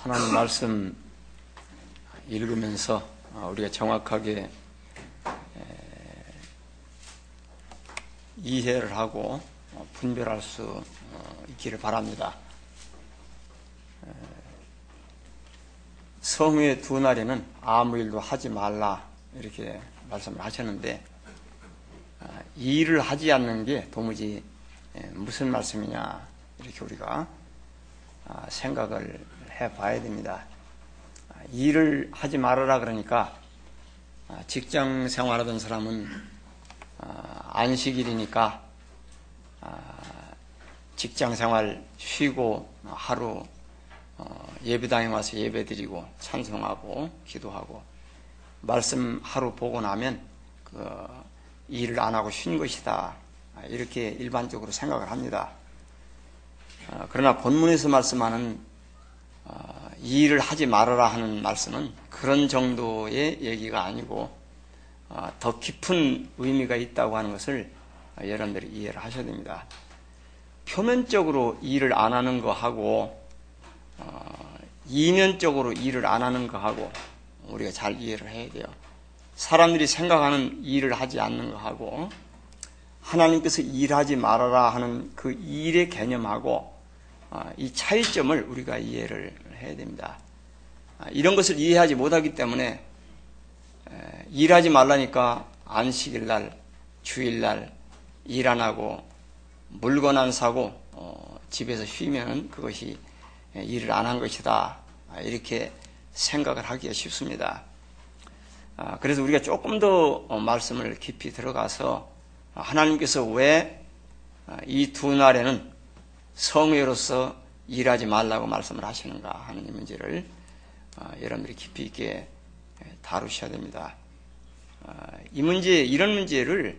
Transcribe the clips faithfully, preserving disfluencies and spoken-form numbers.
하나님 말씀 읽으면서 우리가 정확하게 이해를 하고 분별할 수 있기를 바랍니다. 성회의 두 날에는 아무 일도 하지 말라 이렇게 말씀을 하셨는데, 이 일을 하지 않는 게 도무지 무슨 말씀이냐 이렇게 우리가 생각을 해봐야 됩니다. 일을 하지 말아라 그러니까 직장 생활하던 사람은 안식일이니까 직장 생활 쉬고 하루 예배당에 와서 예배드리고 찬송하고 기도하고 말씀 하루 보고 나면 그 일을 안 하고 쉰 것이다 이렇게 일반적으로 생각을 합니다. 그러나 본문에서 말씀하는 이 일을 하지 말아라 하는 말씀은 그런 정도의 얘기가 아니고 더 깊은 의미가 있다고 하는 것을 여러분들이 이해를 하셔야 됩니다. 표면적으로 일을 안 하는 거하고 이면적으로 일을 안 하는 거하고 우리가 잘 이해를 해야 돼요. 사람들이 생각하는 일을 하지 않는 거하고 하나님께서 일하지 말아라 하는 그 일의 개념하고 이 차이점을 우리가 이해를 해야 됩니다. 이런 것을 이해하지 못하기 때문에 일하지 말라니까 안식일날, 주일날 일 안 하고 물건 안 사고 집에서 쉬면 그것이 일을 안 한 것이다 이렇게 생각을 하기가 쉽습니다. 그래서 우리가 조금 더 말씀을 깊이 들어가서 하나님께서 왜 이 두 날에는 성회로서 일하지 말라고 말씀을 하시는가 하는 이 문제를 여러분들이 깊이 있게 다루셔야 됩니다. 이 문제, 이런 문제를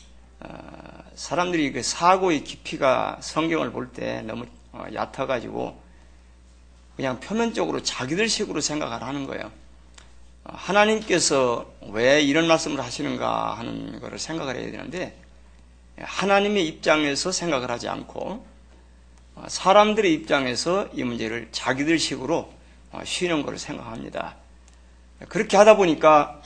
사람들이 그 사고의 깊이가 성경을 볼 때 너무 얕아가지고 그냥 표면적으로 자기들 식으로 생각을 하는 거예요. 하나님께서 왜 이런 말씀을 하시는가 하는 것을 생각을 해야 되는데, 하나님의 입장에서 생각을 하지 않고 사람들의 입장에서 이 문제를 자기들 식으로 쉬는 것을 생각합니다. 그렇게 하다 보니까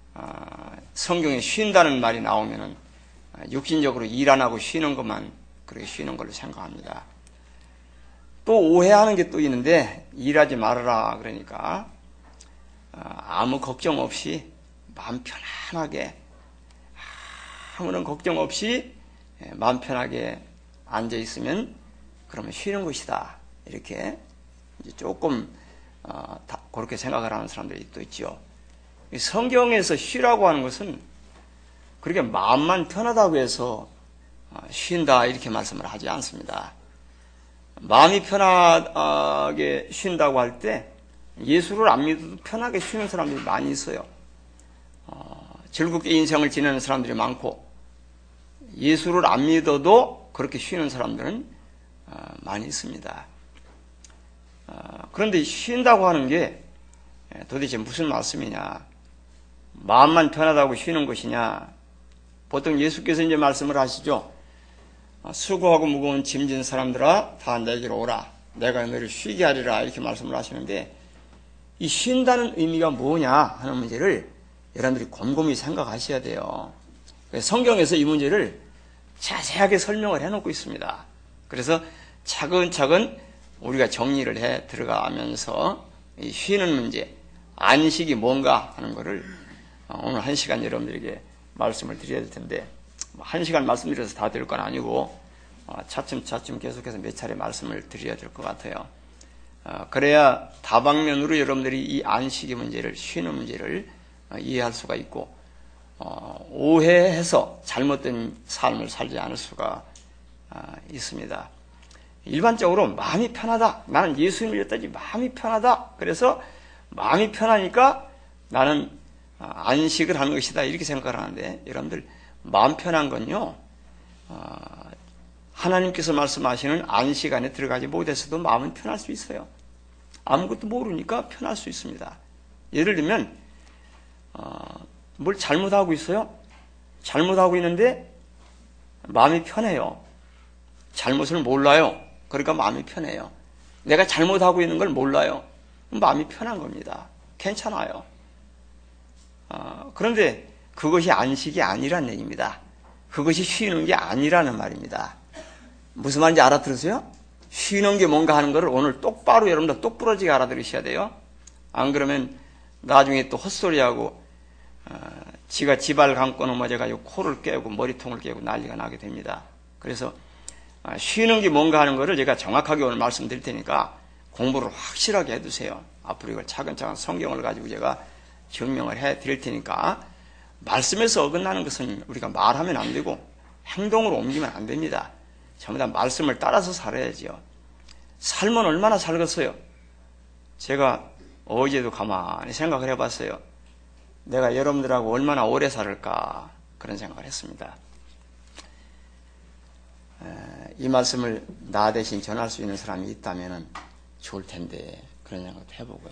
성경에 쉰다는 말이 나오면은 육신적으로 일 안 하고 쉬는 것만 그렇게 쉬는 걸로 생각합니다. 또 오해하는 게 또 있는데, 일하지 말아라 그러니까 아무 걱정 없이 마음 편안하게 아무런 걱정 없이 마음 편하게 앉아 있으면 그러면 쉬는 것이다 이렇게 이제 조금 어, 다 그렇게 생각을 하는 사람들이 또 있죠. 성경에서 쉬라고 하는 것은 그렇게 마음만 편하다고 해서 쉰다 이렇게 말씀을 하지 않습니다. 마음이 편하게 쉰다고 할 때 예수를 안 믿어도 편하게 쉬는 사람들이 많이 있어요. 어, 즐겁게 인생을 지내는 사람들이 많고 예수를 안 믿어도 그렇게 쉬는 사람들은 어, 많이 있습니다. 어, 그런데 쉰다고 하는 게 도대체 무슨 말씀이냐, 마음만 편하다고 쉬는 것이냐. 보통 예수께서 이제 말씀을 하시죠. 수고하고 무거운 짐진 사람들아 다 내게로 오라, 내가 너를 쉬게 하리라 이렇게 말씀을 하시는데, 이 쉰다는 의미가 뭐냐 하는 문제를 여러분들이 곰곰이 생각하셔야 돼요. 성경에서 이 문제를 자세하게 설명을 해놓고 있습니다. 그래서 차근차근 우리가 정리를 해 들어가면서 이 쉬는 문제, 안식이 뭔가 하는 것을 오늘 한 시간 여러분들에게 말씀을 드려야 될 텐데, 한 시간 말씀드려서 다 될 건 아니고 차츰차츰 계속해서 몇 차례 말씀을 드려야 될 것 같아요. 그래야 다방면으로 여러분들이 이 안식의 문제를, 쉬는 문제를 이해할 수가 있고 오해해서 잘못된 삶을 살지 않을 수가 있습니다. 일반적으로 마음이 편하다, 나는 예수님을 믿었다지 마음이 편하다, 그래서 마음이 편하니까 나는 안식을 하는 것이다 이렇게 생각을 하는데, 여러분들 마음 편한 건요, 하나님께서 말씀하시는 안식 안에 들어가지 못해서도 마음은 편할 수 있어요. 아무것도 모르니까 편할 수 있습니다. 예를 들면 뭘 잘못하고 있어요. 잘못하고 있는데 마음이 편해요. 잘못을 몰라요. 그러니까 마음이 편해요. 내가 잘못하고 있는 걸 몰라요. 마음이 편한 겁니다. 괜찮아요. 어, 그런데 그것이 안식이 아니란 얘기입니다. 그것이 쉬는 게 아니라는 말입니다. 무슨 말인지 알아들으세요? 쉬는 게 뭔가 하는 것을 오늘 똑바로 여러분들 똑부러지게 알아들으셔야 돼요. 안 그러면 나중에 또 헛소리하고 어, 지가 지발 감고 넘어져가지고 코를 깨고 머리통을 깨고 난리가 나게 됩니다. 그래서 어, 쉬는 게 뭔가 하는 것을 제가 정확하게 오늘 말씀드릴 테니까 공부를 확실하게 해두세요. 앞으로 이걸 차근차근 성경을 가지고 제가 증명을 해드릴 테니까 말씀에서 어긋나는 것은 우리가 말하면 안 되고 행동으로 옮기면 안 됩니다. 전부 다 말씀을 따라서 살아야죠. 삶은 얼마나 살겠어요? 제가 어제도 가만히 생각을 해봤어요. 내가 여러분들하고 얼마나 오래 살을까 그런 생각을 했습니다. 이 말씀을 나 대신 전할 수 있는 사람이 있다면 좋을 텐데 그런 생각도 해보고요.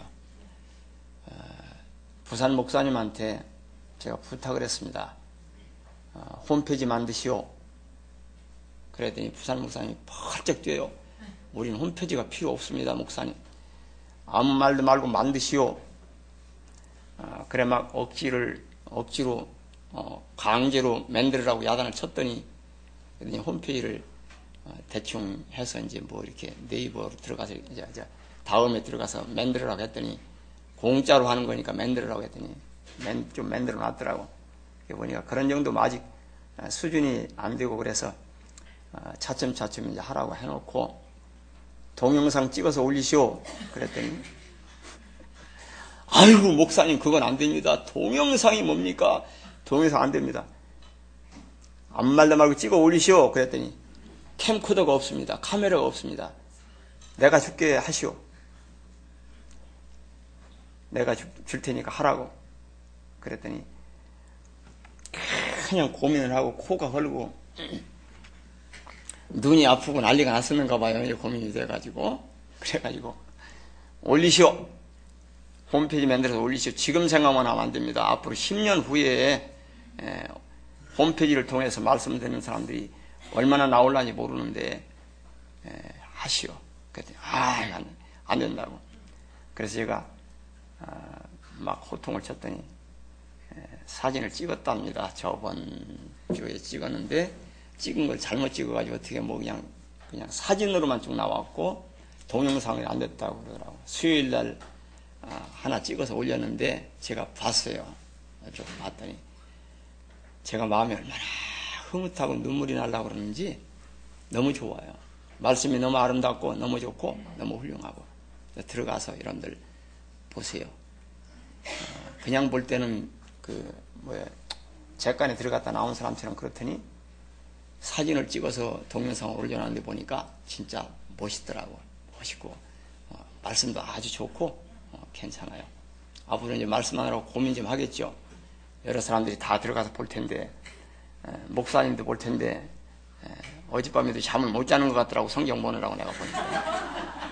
부산 목사님한테 제가 부탁을 했습니다. 홈페이지 만드시오. 그랬더니 부산 목사님이 펄쩍 뛰어요. 우리는 홈페이지가 필요 없습니다, 목사님. 아무 말도 말고 만드시오. 어, 그래 막 억지를 억지로 어, 강제로 만들으라고 야단을 쳤더니 그랬더니 홈페이지를 어, 대충 해서 이제 뭐 이렇게 네이버로 들어가서 이제, 이제 다음에 들어가서 만들으라고 했더니 공짜로 하는 거니까 만들으라고 했더니 맨, 좀 만들어 놨더라고. 보니까 그런 정도면 아직 수준이 안 되고 그래서 어, 차츰차츰 이제 하라고 해놓고 동영상 찍어서 올리시오. 그랬더니 아이고 목사님 그건 안 됩니다. 동영상이 뭡니까? 동영상 안 됩니다. 아무 말도 말고 찍어 올리시오. 그랬더니 캠코더가 없습니다. 카메라가 없습니다. 내가 줄게 하시오. 내가 줄, 줄 테니까 하라고. 그랬더니 그냥 고민을 하고 코가 헐고 눈이 아프고 난리가 났었는가 봐요. 고민이 돼가지고 그래가지고 올리시오. 홈페이지 만들어서 올리시오. 지금 생각만 하면 안 됩니다. 앞으로 십 년 후에 에, 홈페이지를 통해서 말씀드리는 사람들이 얼마나 나올란지 모르는데 에, 하시오. 그랬더니 아, 안, 안 된다고. 그래서 제가 어, 막 호통을 쳤더니 에, 사진을 찍었답니다. 저번 주에 찍었는데 찍은 걸 잘못 찍어가지고 어떻게 뭐 그냥 그냥 사진으로만 쭉 나왔고 동영상이 안 됐다고 그러더라고. 수요일 날 아, 하나 찍어서 올렸는데 제가 봤어요. 좀 봤더니 제가 마음이 얼마나 흐뭇하고 눈물이 나려고 그러는지 너무 좋아요. 말씀이 너무 아름답고 너무 좋고 너무 훌륭하고 들어가서 여러분들 보세요. 어, 그냥 볼 때는 그 뭐야 객관에 들어갔다 나온 사람처럼 그렇더니 사진을 찍어서 동영상을 올려놨는데 보니까 진짜 멋있더라고. 멋있고 어, 말씀도 아주 좋고 어, 괜찮아요. 앞으로 이제 말씀하느라고 고민 좀 하겠죠. 여러 사람들이 다 들어가서 볼 텐데 에, 목사님도 볼 텐데 에, 어젯밤에도 잠을 못 자는 것 같더라고. 성경 보느라고 내가 보니까.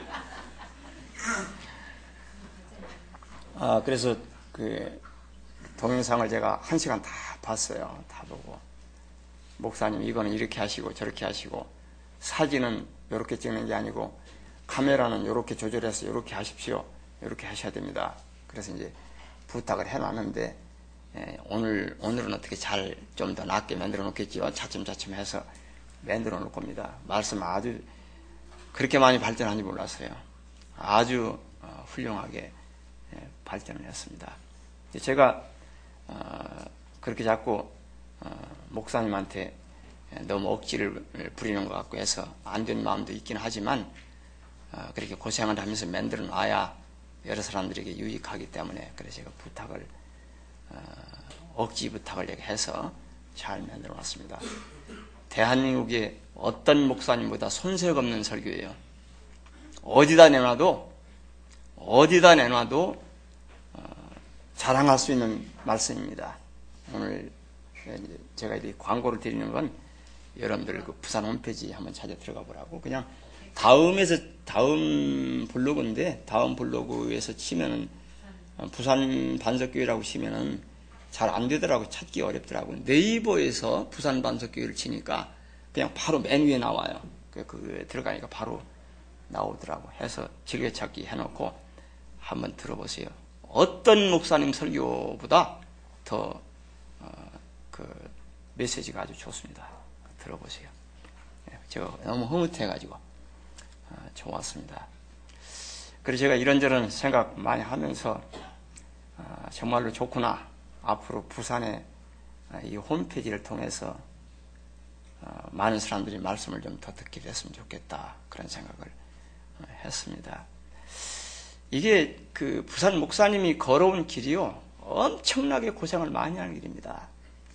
아, 그래서 그 동영상을 제가 한 시간 다 봤어요. 다 보고 목사님 이거는 이렇게 하시고 저렇게 하시고 사진은 이렇게 찍는 게 아니고 카메라는 이렇게 조절해서 이렇게 하십시오. 이렇게 하셔야 됩니다. 그래서 이제 부탁을 해놨는데 예, 오늘 오늘은 어떻게 잘 좀 더 낫게 만들어 놓겠지요. 차츰차츰 해서 만들어 놓을 겁니다. 말씀 아주 그렇게 많이 발전한지 몰랐어요. 아주 어, 훌륭하게 예, 발전을 했습니다. 제가 어, 그렇게 자꾸 어, 목사님한테 너무 억지를 부리는 것 같고 해서 안 된 마음도 있긴 하지만 어, 그렇게 고생을 하면서 만들어 놔야 여러 사람들에게 유익하기 때문에 그래서 제가 부탁을 어, 억지 부탁을 해서 잘 만들어 놨습니다. 대한민국의 어떤 목사님보다 손색 없는 설교예요. 어디다 내놔도 어디다 내놔도 어, 자랑할 수 있는 말씀입니다. 오늘 제가 이제 광고를 드리는 건 여러분들 그 부산 홈페이지 한번 찾아 들어가 보라고. 그냥 다음에서 다음 블로그인데 다음 블로그에서 치면은 부산 반석교회라고 치면은 잘 안 되더라고. 찾기 어렵더라고. 네이버에서 부산 반석교회를 치니까 그냥 바로 맨 위에 나와요. 그, 그 들어가니까 바로 나오더라고. 해서 즐겨찾기 해놓고 한번 들어보세요. 어떤 목사님 설교보다 더 그 메시지가 아주 좋습니다. 들어보세요. 제가 너무 흐뭇해가지고 좋았습니다. 그래서 제가 이런저런 생각 많이 하면서 정말로 좋구나. 앞으로 부산에 이 홈페이지를 통해서 많은 사람들이 말씀을 좀 더 듣게 됐으면 좋겠다. 그런 생각을 했습니다. 이게 그 부산 목사님이 걸어온 길이요, 엄청나게 고생을 많이 하는 길입니다.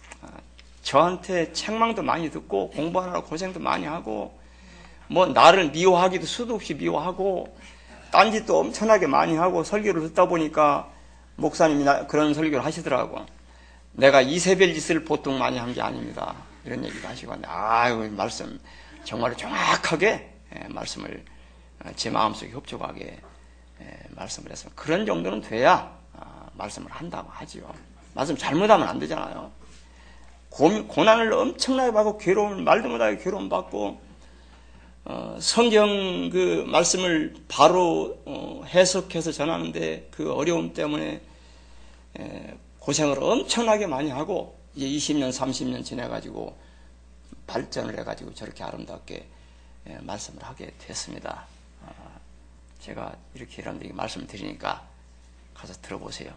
저한테 책망도 많이 듣고 공부하느라 고생도 많이 하고 뭐 나를 미워하기도 수도 없이 미워하고 딴짓도 엄청나게 많이 하고 설교를 듣다 보니까 목사님이 그런 설교를 하시더라고. 내가 이세벨 짓을 보통 많이 한 게 아닙니다. 이런 얘기도 하시고, 아유, 말씀 정말 정확하게 말씀을 제 마음속에 흡족하게 말씀을 했습니다. 그런 정도는 돼야 말씀을 한다고 하지요. 말씀 잘못하면 안 되잖아요. 고난을 엄청나게 받고 괴로움을 말도 못하게 괴로움 받고 어, 성경 그 말씀을 바로 어, 해석해서 전하는데 그 어려움 때문에 에, 고생을 엄청나게 많이 하고 이제 이십 년, 삼십 년 지내가지고 발전을 해가지고 저렇게 아름답게 에, 말씀을 하게 됐습니다. 어, 제가 이렇게 여러분들에게 말씀을 드리니까 가서 들어보세요.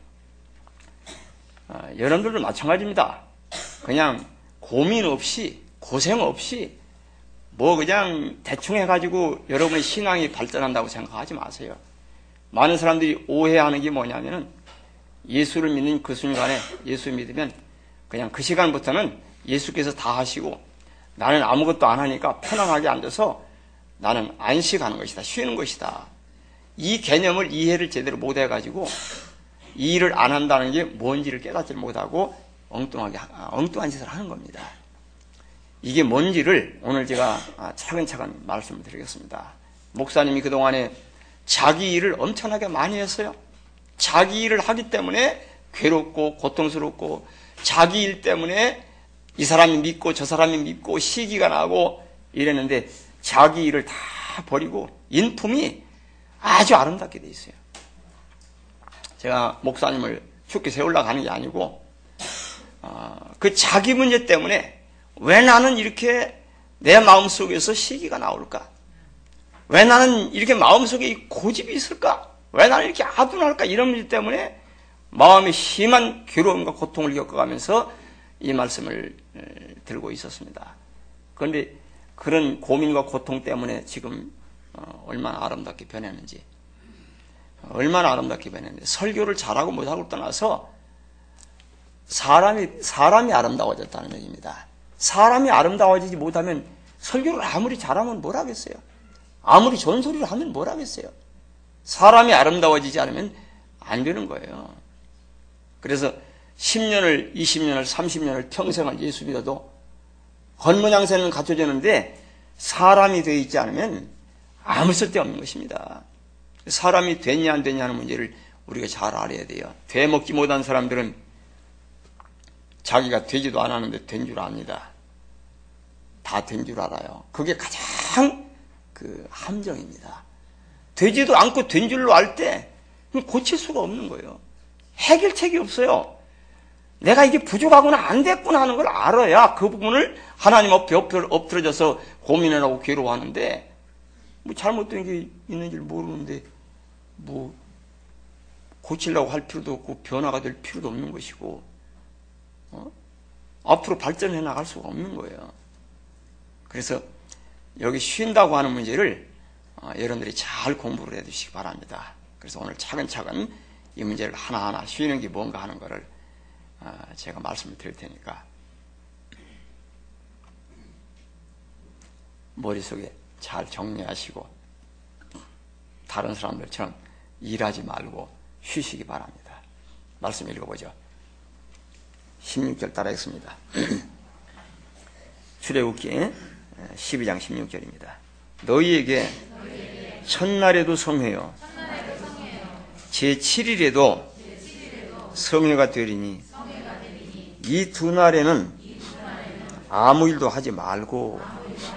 어, 여러분들도 마찬가지입니다. 그냥 고민 없이 고생 없이 뭐 그냥 대충 해가지고 여러분의 신앙이 발전한다고 생각하지 마세요. 많은 사람들이 오해하는 게 뭐냐면은 예수를 믿는 그 순간에 예수 믿으면 그냥 그 시간부터는 예수께서 다 하시고 나는 아무것도 안 하니까 편안하게 앉아서 나는 안식하는 것이다. 쉬는 것이다. 이 개념을 이해를 제대로 못 해가지고 이 일을 안 한다는 게 뭔지를 깨닫지 못하고 엉뚱하게, 엉뚱한 짓을 하는 겁니다. 이게 뭔지를 오늘 제가 차근차근 말씀을 드리겠습니다. 목사님이 그동안에 자기 일을 엄청나게 많이 했어요. 자기 일을 하기 때문에 괴롭고 고통스럽고 자기 일 때문에 이 사람이 믿고 저 사람이 믿고 시기가 나고 이랬는데 자기 일을 다 버리고 인품이 아주 아름답게 돼 있어요. 제가 목사님을 죽게 세우려고 하는 게 아니고 어, 그 자기 문제 때문에 왜 나는 이렇게 내 마음속에서 시기가 나올까? 왜 나는 이렇게 마음속에 고집이 있을까? 왜 나는 이렇게 아둔할까? 이런 문제 때문에 마음에 심한 괴로움과 고통을 겪어가면서 이 말씀을 들고 있었습니다. 그런데 그런 고민과 고통 때문에 지금 얼마나 아름답게 변했는지, 얼마나 아름답게 변했는지, 설교를 잘하고 못하고 떠나서 사람이, 사람이 아름다워졌다는 얘기입니다. 사람이 아름다워지지 못하면 설교를 아무리 잘하면 뭘 하겠어요? 아무리 좋은 소리를 하면 뭘 하겠어요? 사람이 아름다워지지 않으면 안 되는 거예요. 그래서 십 년을, 이십 년을, 삼십 년을 평생을 예수 믿어도 겉모양새는 갖춰지는데 사람이 되어 있지 않으면 아무 쓸데없는 것입니다. 사람이 됐냐 안 됐냐 하는 문제를 우리가 잘 알아야 돼요. 되먹지 못한 사람들은 자기가 되지도 않았는데 된 줄 압니다. 다 된 줄 알아요. 그게 가장 그 함정입니다. 되지도 않고 된 줄로 알 때 고칠 수가 없는 거예요. 해결책이 없어요. 내가 이게 부족하구나 안 됐구나 하는 걸 알아야 그 부분을 하나님 앞에 엎드려져서 고민하고 괴로워하는데 뭐 잘못된 게 있는지 모르는데 뭐 고치려고 할 필요도 없고 변화가 될 필요도 없는 것이고 어? 앞으로 발전해 나갈 수가 없는 거예요. 그래서 여기 쉰다고 하는 문제를 어, 여러분들이 잘 공부를 해 두시기 바랍니다. 그래서 오늘 차근차근 이 문제를 하나하나 쉬는 게 뭔가 하는 거를 어, 제가 말씀을 드릴 테니까 머릿속에 잘 정리하시고 다른 사람들처럼 일하지 말고 쉬시기 바랍니다. 말씀 읽어보죠. 십육 절 따라했습니다. 출애굽기 십이 장 십육 절입니다. 너희에게 첫날에도 성회요 제칠 일에도 성회가 되리니 이 두 날에는 아무 일도 하지 말고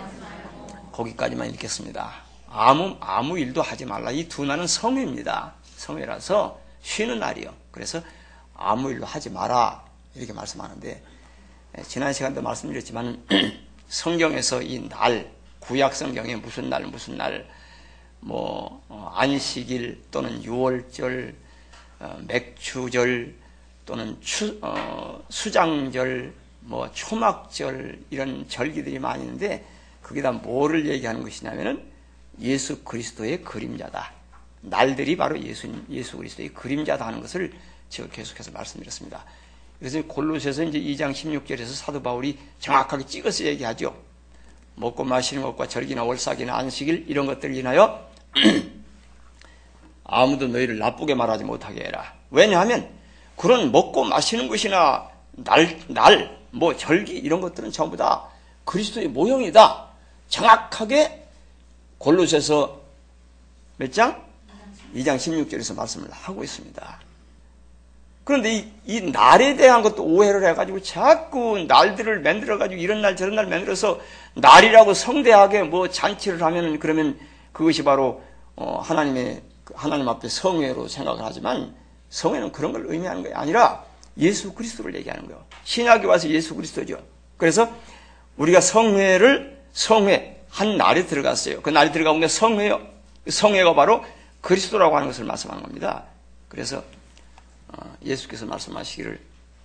거기까지만 읽겠습니다. 아무 아무 일도 하지 말라. 이 두 날은 성회입니다. 성회라서 쉬는 날이요. 그래서 아무 일도 하지 마라 이렇게 말씀하는데, 지난 시간도 말씀드렸지만 성경에서 이 날, 구약 성경에 무슨 날 무슨 날, 뭐 안식일 또는 유월절, 어, 맥주절 또는 추, 어, 수장절, 뭐 초막절 이런 절기들이 많이 있는데, 그게 다 뭐를 얘기하는 것이냐면은 예수 그리스도의 그림자다. 날들이 바로 예수, 예수 그리스도의 그림자다 하는 것을 제가 계속해서 말씀드렸습니다. 그래서 골로새서 이제 이 장 십육 절에서 사도 바울이 정확하게 찍어서 얘기하죠. 먹고 마시는 것과 절기나 월삭이나 안식일 이런 것들을 인하여 아무도 너희를 나쁘게 말하지 못하게 해라. 왜냐하면 그런 먹고 마시는 것이나 날, 날, 뭐 절기 이런 것들은 전부 다 그리스도의 모형이다. 정확하게 골로새서 몇 장? 이 장 십육 절에서 말씀을 하고 있습니다. 그런데 이, 이 날에 대한 것도 오해를 해가지고 자꾸 날들을 만들어가지고 이런 날 저런 날 만들어서 날이라고 성대하게 뭐 잔치를 하면, 그러면 그것이 바로 어 하나님의 하나님 앞에 성회로 생각을 하지만, 성회는 그런 걸 의미하는 게 아니라 예수 그리스도를 얘기하는 거예요. 신약에 와서 예수 그리스도죠. 그래서 우리가 성회를 성회 한 날에 들어갔어요. 그 날에 들어가면 게 성회요. 성회가 바로 그리스도라고 하는 것을 말씀하는 겁니다. 그래서 예수께서 말씀하시기를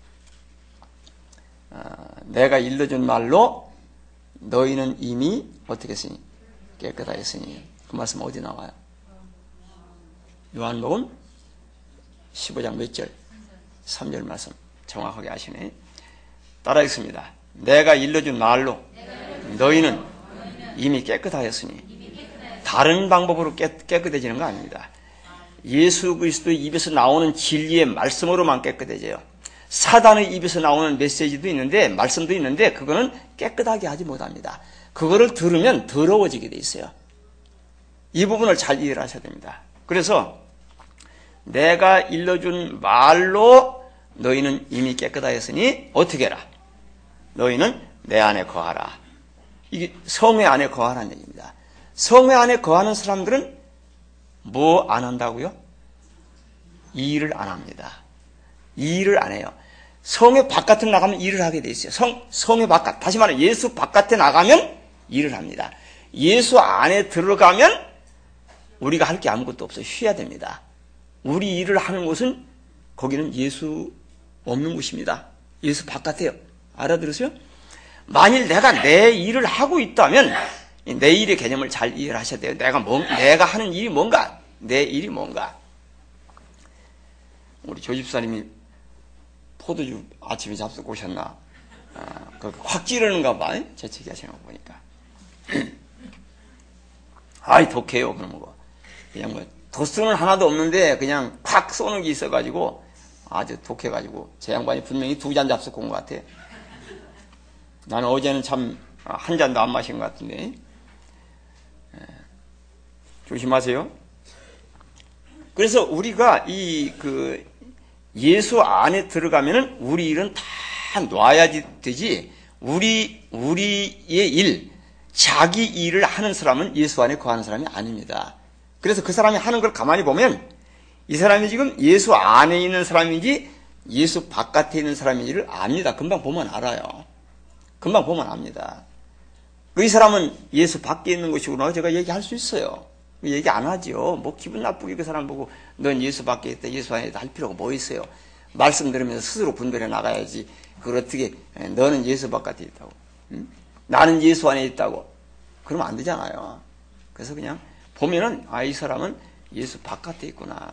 내가 일러준 말로 너희는 이미 어떻게 했으니 깨끗하였으니, 그 말씀 어디 나와요? 요한복음 십오 장 몇 절? 삼 절 말씀 정확하게 아시네. 따라 읽습니다. 내가 일러준 말로 너희는 이미 깨끗하였으니. 다른 방법으로 깨, 깨끗해지는 거 아닙니다. 예수 그리스도의 입에서 나오는 진리의 말씀으로만 깨끗해져요. 사단의 입에서 나오는 메시지도 있는데, 말씀도 있는데, 그거는 깨끗하게 하지 못합니다. 그거를 들으면 더러워지게 돼 있어요. 이 부분을 잘 이해를 하셔야 됩니다. 그래서 내가 일러준 말로 너희는 이미 깨끗하였으니 어떻게 해라? 너희는 내 안에 거하라. 이게 성회 안에 거하라는 얘기입니다. 성회 안에 거하는 사람들은 뭐 안 한다고요? 이 일을 안 합니다. 이 일을 안 해요. 성회 바깥으로 나가면 일을 하게 돼 있어요. 성, 성회 바깥, 다시 말해 예수 바깥에 나가면 일을 합니다. 예수 안에 들어가면 우리가 할 게 아무것도 없어요. 쉬어야 됩니다. 우리 일을 하는 곳은, 거기는 예수 없는 곳입니다. 예수 바깥에요. 알아들으세요? 만일 내가 내 일을 하고 있다면 내 일의 개념을 잘 이해를 하셔야 돼요. 내가 뭐, 내가 하는 일이 뭔가, 내 일이 뭔가. 우리 조집사님이 포도주 아침에 잡수고 오셨나? 아, 확 찌르는가 봐. 재채기 하시는 거 보니까. 아이, 독해요. 그런 거. 그냥 뭐, 도수는 하나도 없는데, 그냥 콱 쏘는 게 있어가지고, 아주 독해가지고, 제 양반이 분명히 두 잔 잡수고 온 것 같아. 나는 어제는 참, 한 잔도 안 마신 것 같은데. 조심하세요. 그래서 우리가 이 그 예수 안에 들어가면은 우리 일은 다 놔야지 되지, 우리 우리의 일, 자기 일을 하는 사람은 예수 안에 거하는 사람이 아닙니다. 그래서 그 사람이 하는 걸 가만히 보면 이 사람이 지금 예수 안에 있는 사람인지 예수 바깥에 있는 사람인지를 압니다. 금방 보면 알아요. 금방 보면 압니다. 이 사람은 예수 밖에 있는 것이구나 제가 얘기할 수 있어요. 얘기 안 하죠. 뭐 기분 나쁘게 그 사람 보고 넌 예수 밖에 있다, 예수 안에 있다 할 필요가 뭐 있어요. 말씀 들으면서 스스로 분별해 나가야지. 그걸 어떻게 너는 예수 바깥에 있다고, 응? 나는 예수 안에 있다고 그러면 안 되잖아요. 그래서 그냥 보면은 아, 이 사람은 예수 바깥에 있구나.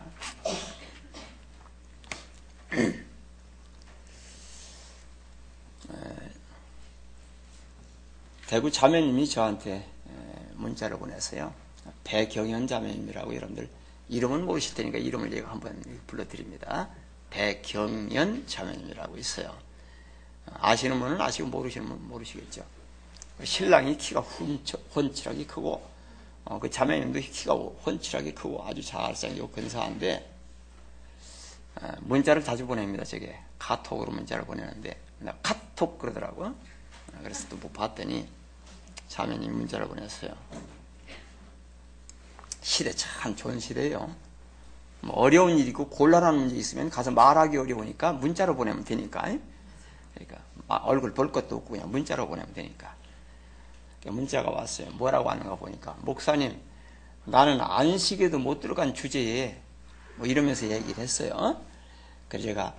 대구 자매님이 저한테 문자를 보냈어요. 배경현 자매님이라고, 여러분들 이름은 모르실 테니까 이름을 제가 한번 불러드립니다. 배경현 자매님이라고 있어요. 아시는 분은 아시고 모르시는 분은 모르시겠죠. 신랑이 키가 훤쳐, 훤칠하게 크고, 어, 그 자매님도 키가 훤칠하게 크고 아주 잘생기고 근사한데, 어, 문자를 자주 보냅니다. 저게 카톡으로 문자를 보내는데, 나 카톡 그러더라고요. 그래서 또 뭐 봤더니 자매님 문자를 보냈어요. 시대 참 좋은 시대예요. 뭐 어려운 일이고 곤란한 문제 있으면 가서 말하기 어려우니까 문자로 보내면 되니까. 그러니까 얼굴 볼 것도 없고 그냥 문자로 보내면 되니까. 문자가 왔어요. 뭐라고 하는가 보니까, 목사님, 나는 안식에도 못 들어간 주제에 뭐 이러면서 얘기를 했어요. 그래서 제가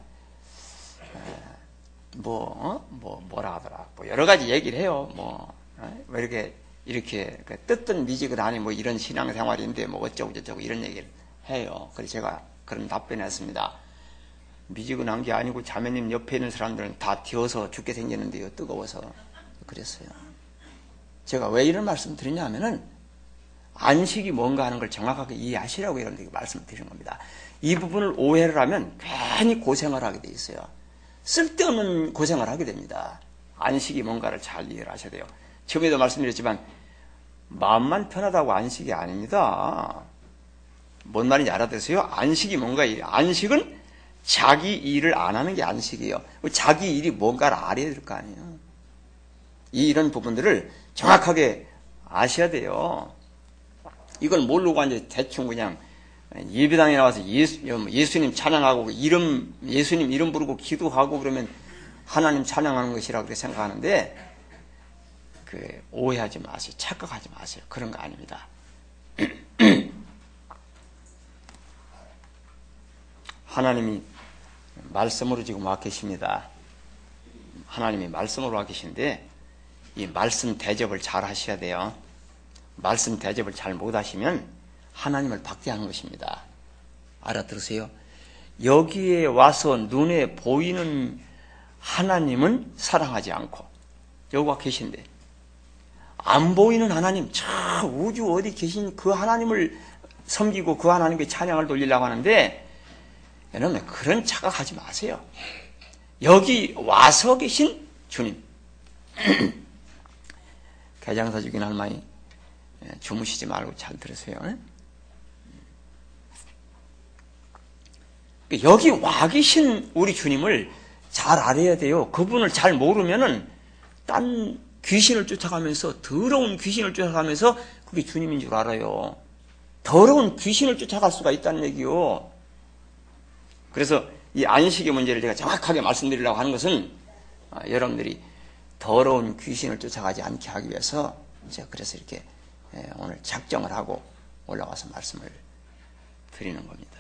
뭐, 어? 뭐 뭐라 하더라. 뭐 여러 가지 얘기를 해요. 뭐, 어? 왜 이렇게 이렇게 뜻든 미직은 아니 뭐 이런 신앙생활인데 뭐 어쩌고 저쩌고 이런 얘기를 해요. 그래서 제가 그런 답변했습니다. 미직은 게 아니고 자매님 옆에 있는 사람들은 다 튀어서 죽게 생겼는데요. 뜨거워서. 그랬어요. 제가 왜 이런 말씀 드리냐면은 안식이 뭔가 하는 걸 정확하게 이해하시라고 이런 말씀을 드리는 겁니다. 이 부분을 오해를 하면 괜히 고생을 하게 돼 있어요. 쓸데없는 고생을 하게 됩니다. 안식이 뭔가를 잘 이해를 하셔야 돼요. 처음에도 말씀드렸지만 마음만 편하다고 안식이 아닙니다. 뭔 말인지 알아들으세요? 안식이 뭔가 일, 안식은 자기 일을 안 하는 게 안식이에요. 자기 일이 뭔가를 알아야 될 거 아니에요. 이런 부분들을 정확하게 아셔야 돼요. 이걸 모르고 이제 대충 그냥 예배당에 나와서 예수, 예수님 찬양하고 이름, 예수님 이름 부르고 기도하고 그러면 하나님 찬양하는 것이라고 그렇게 생각하는데, 그, 오해하지 마세요. 착각하지 마세요. 그런 거 아닙니다. 하나님이 말씀으로 지금 와 계십니다. 하나님이 말씀으로 와 계신데, 이 말씀 대접을 잘 하셔야 돼요. 말씀 대접을 잘 못 하시면 하나님을 박대하는 것입니다. 알아들으세요? 여기에 와서 눈에 보이는 하나님은 사랑하지 않고 여기 와 계신데, 안 보이는 하나님, 저 우주 어디 계신 그 하나님을 섬기고 그 하나님께 찬양을 돌리려고 하는데, 여러분 그런 착각하지 마세요. 여기 와서 계신 주님. 개장사 죽인 할머니 주무시지 말고 잘 들으세요. 여기 와 계신 우리 주님을 잘 알아야 돼요. 그분을 잘 모르면은 딴 귀신을 쫓아가면서, 더러운 귀신을 쫓아가면서 그게 주님인 줄 알아요. 더러운 귀신을 쫓아갈 수가 있다는 얘기요. 그래서 이 안식의 문제를 제가 정확하게 말씀드리려고 하는 것은, 아, 여러분들이 더러운 귀신을 쫓아가지 않게 하기 위해서 제가 그래서 이렇게 오늘 작정을 하고 올라와서 말씀을 드리는 겁니다.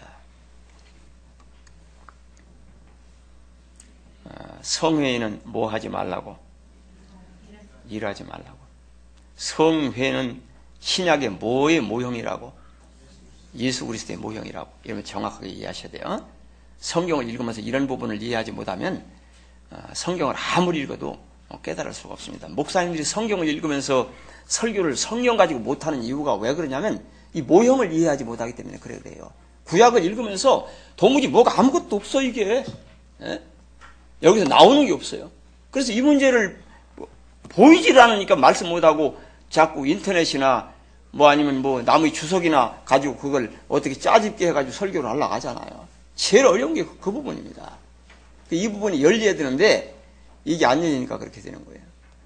성회에는 뭐 하지 말라고? 일하지 말라고. 성회는 신약의 뭐의 모형이라고? 예수 그리스도의 모형이라고. 이러면 정확하게 이해하셔야 돼요. 성경을 읽으면서 이런 부분을 이해하지 못하면 성경을 아무리 읽어도 깨달을 수가 없습니다. 목사님들이 성경을 읽으면서 설교를 성경 가지고 못하는 이유가 왜 그러냐면 이 모형을 이해하지 못하기 때문에 그래야 돼요. 구약을 읽으면서 도무지 뭐가 아무것도 없어 이게. 예? 여기서 나오는 게 없어요. 그래서 이 문제를 보이질 않으니까 말씀 못하고 자꾸 인터넷이나 뭐 아니면 뭐 나무의 주석이나 가지고 그걸 어떻게 짜집게 해가지고 설교를 하려고 하잖아요. 제일 어려운 게 그 부분입니다. 이 부분이 열려야 되는데 이게 안 열리니까 그렇게 되는 거예요.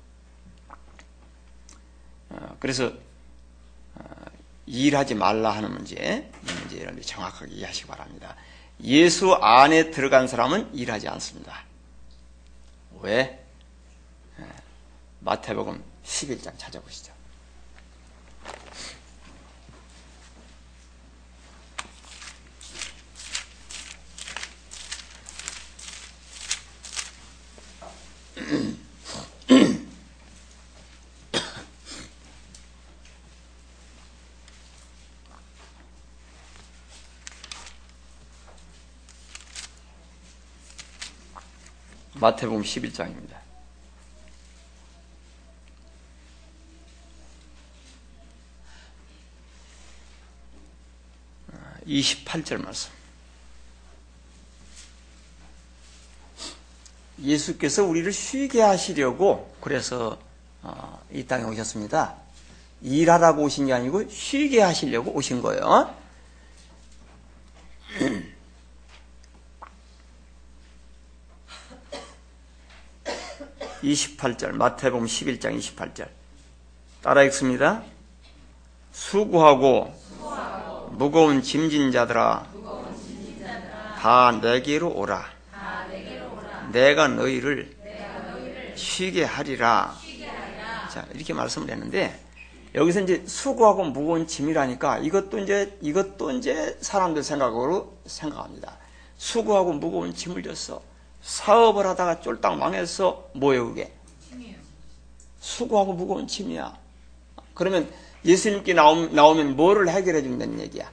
그래서 일하지 말라 하는 문제, 이 문제 여러분들이 정확하게 이해하시기 바랍니다. 예수 안에 들어간 사람은 일하지 않습니다. 왜? 마태복음 십일 장 찾아보시죠. 마태복음 십일 장입니다. 이십팔 절 말씀. 예수께서 우리를 쉬게 하시려고 그래서 이 땅에 오셨습니다. 일하라고 오신 게 아니고 쉬게 하시려고 오신 거예요. 이십팔 절, 마태복음 십일 장 이십팔 절. 따라 읽습니다. 수고하고, 수고하고 무거운 짐진 자들아, 다 내게로 오라. 다 내게로 오라. 내가 너희를 내가 너희를 쉬게 하리라. 쉬게 하리라. 자, 이렇게 말씀을 했는데, 여기서 이제 수고하고 무거운 짐이라니까 이것도 이제, 이것도 이제 사람들 생각으로 생각합니다. 수고하고 무거운 짐을 졌어. 사업을 하다가 쫄딱 망했어. 뭐예요, 그게? 짐이에요. 수고하고 무거운 짐이야. 그러면 예수님께 나오면, 나오면 뭐를 해결해 준다는 얘기야?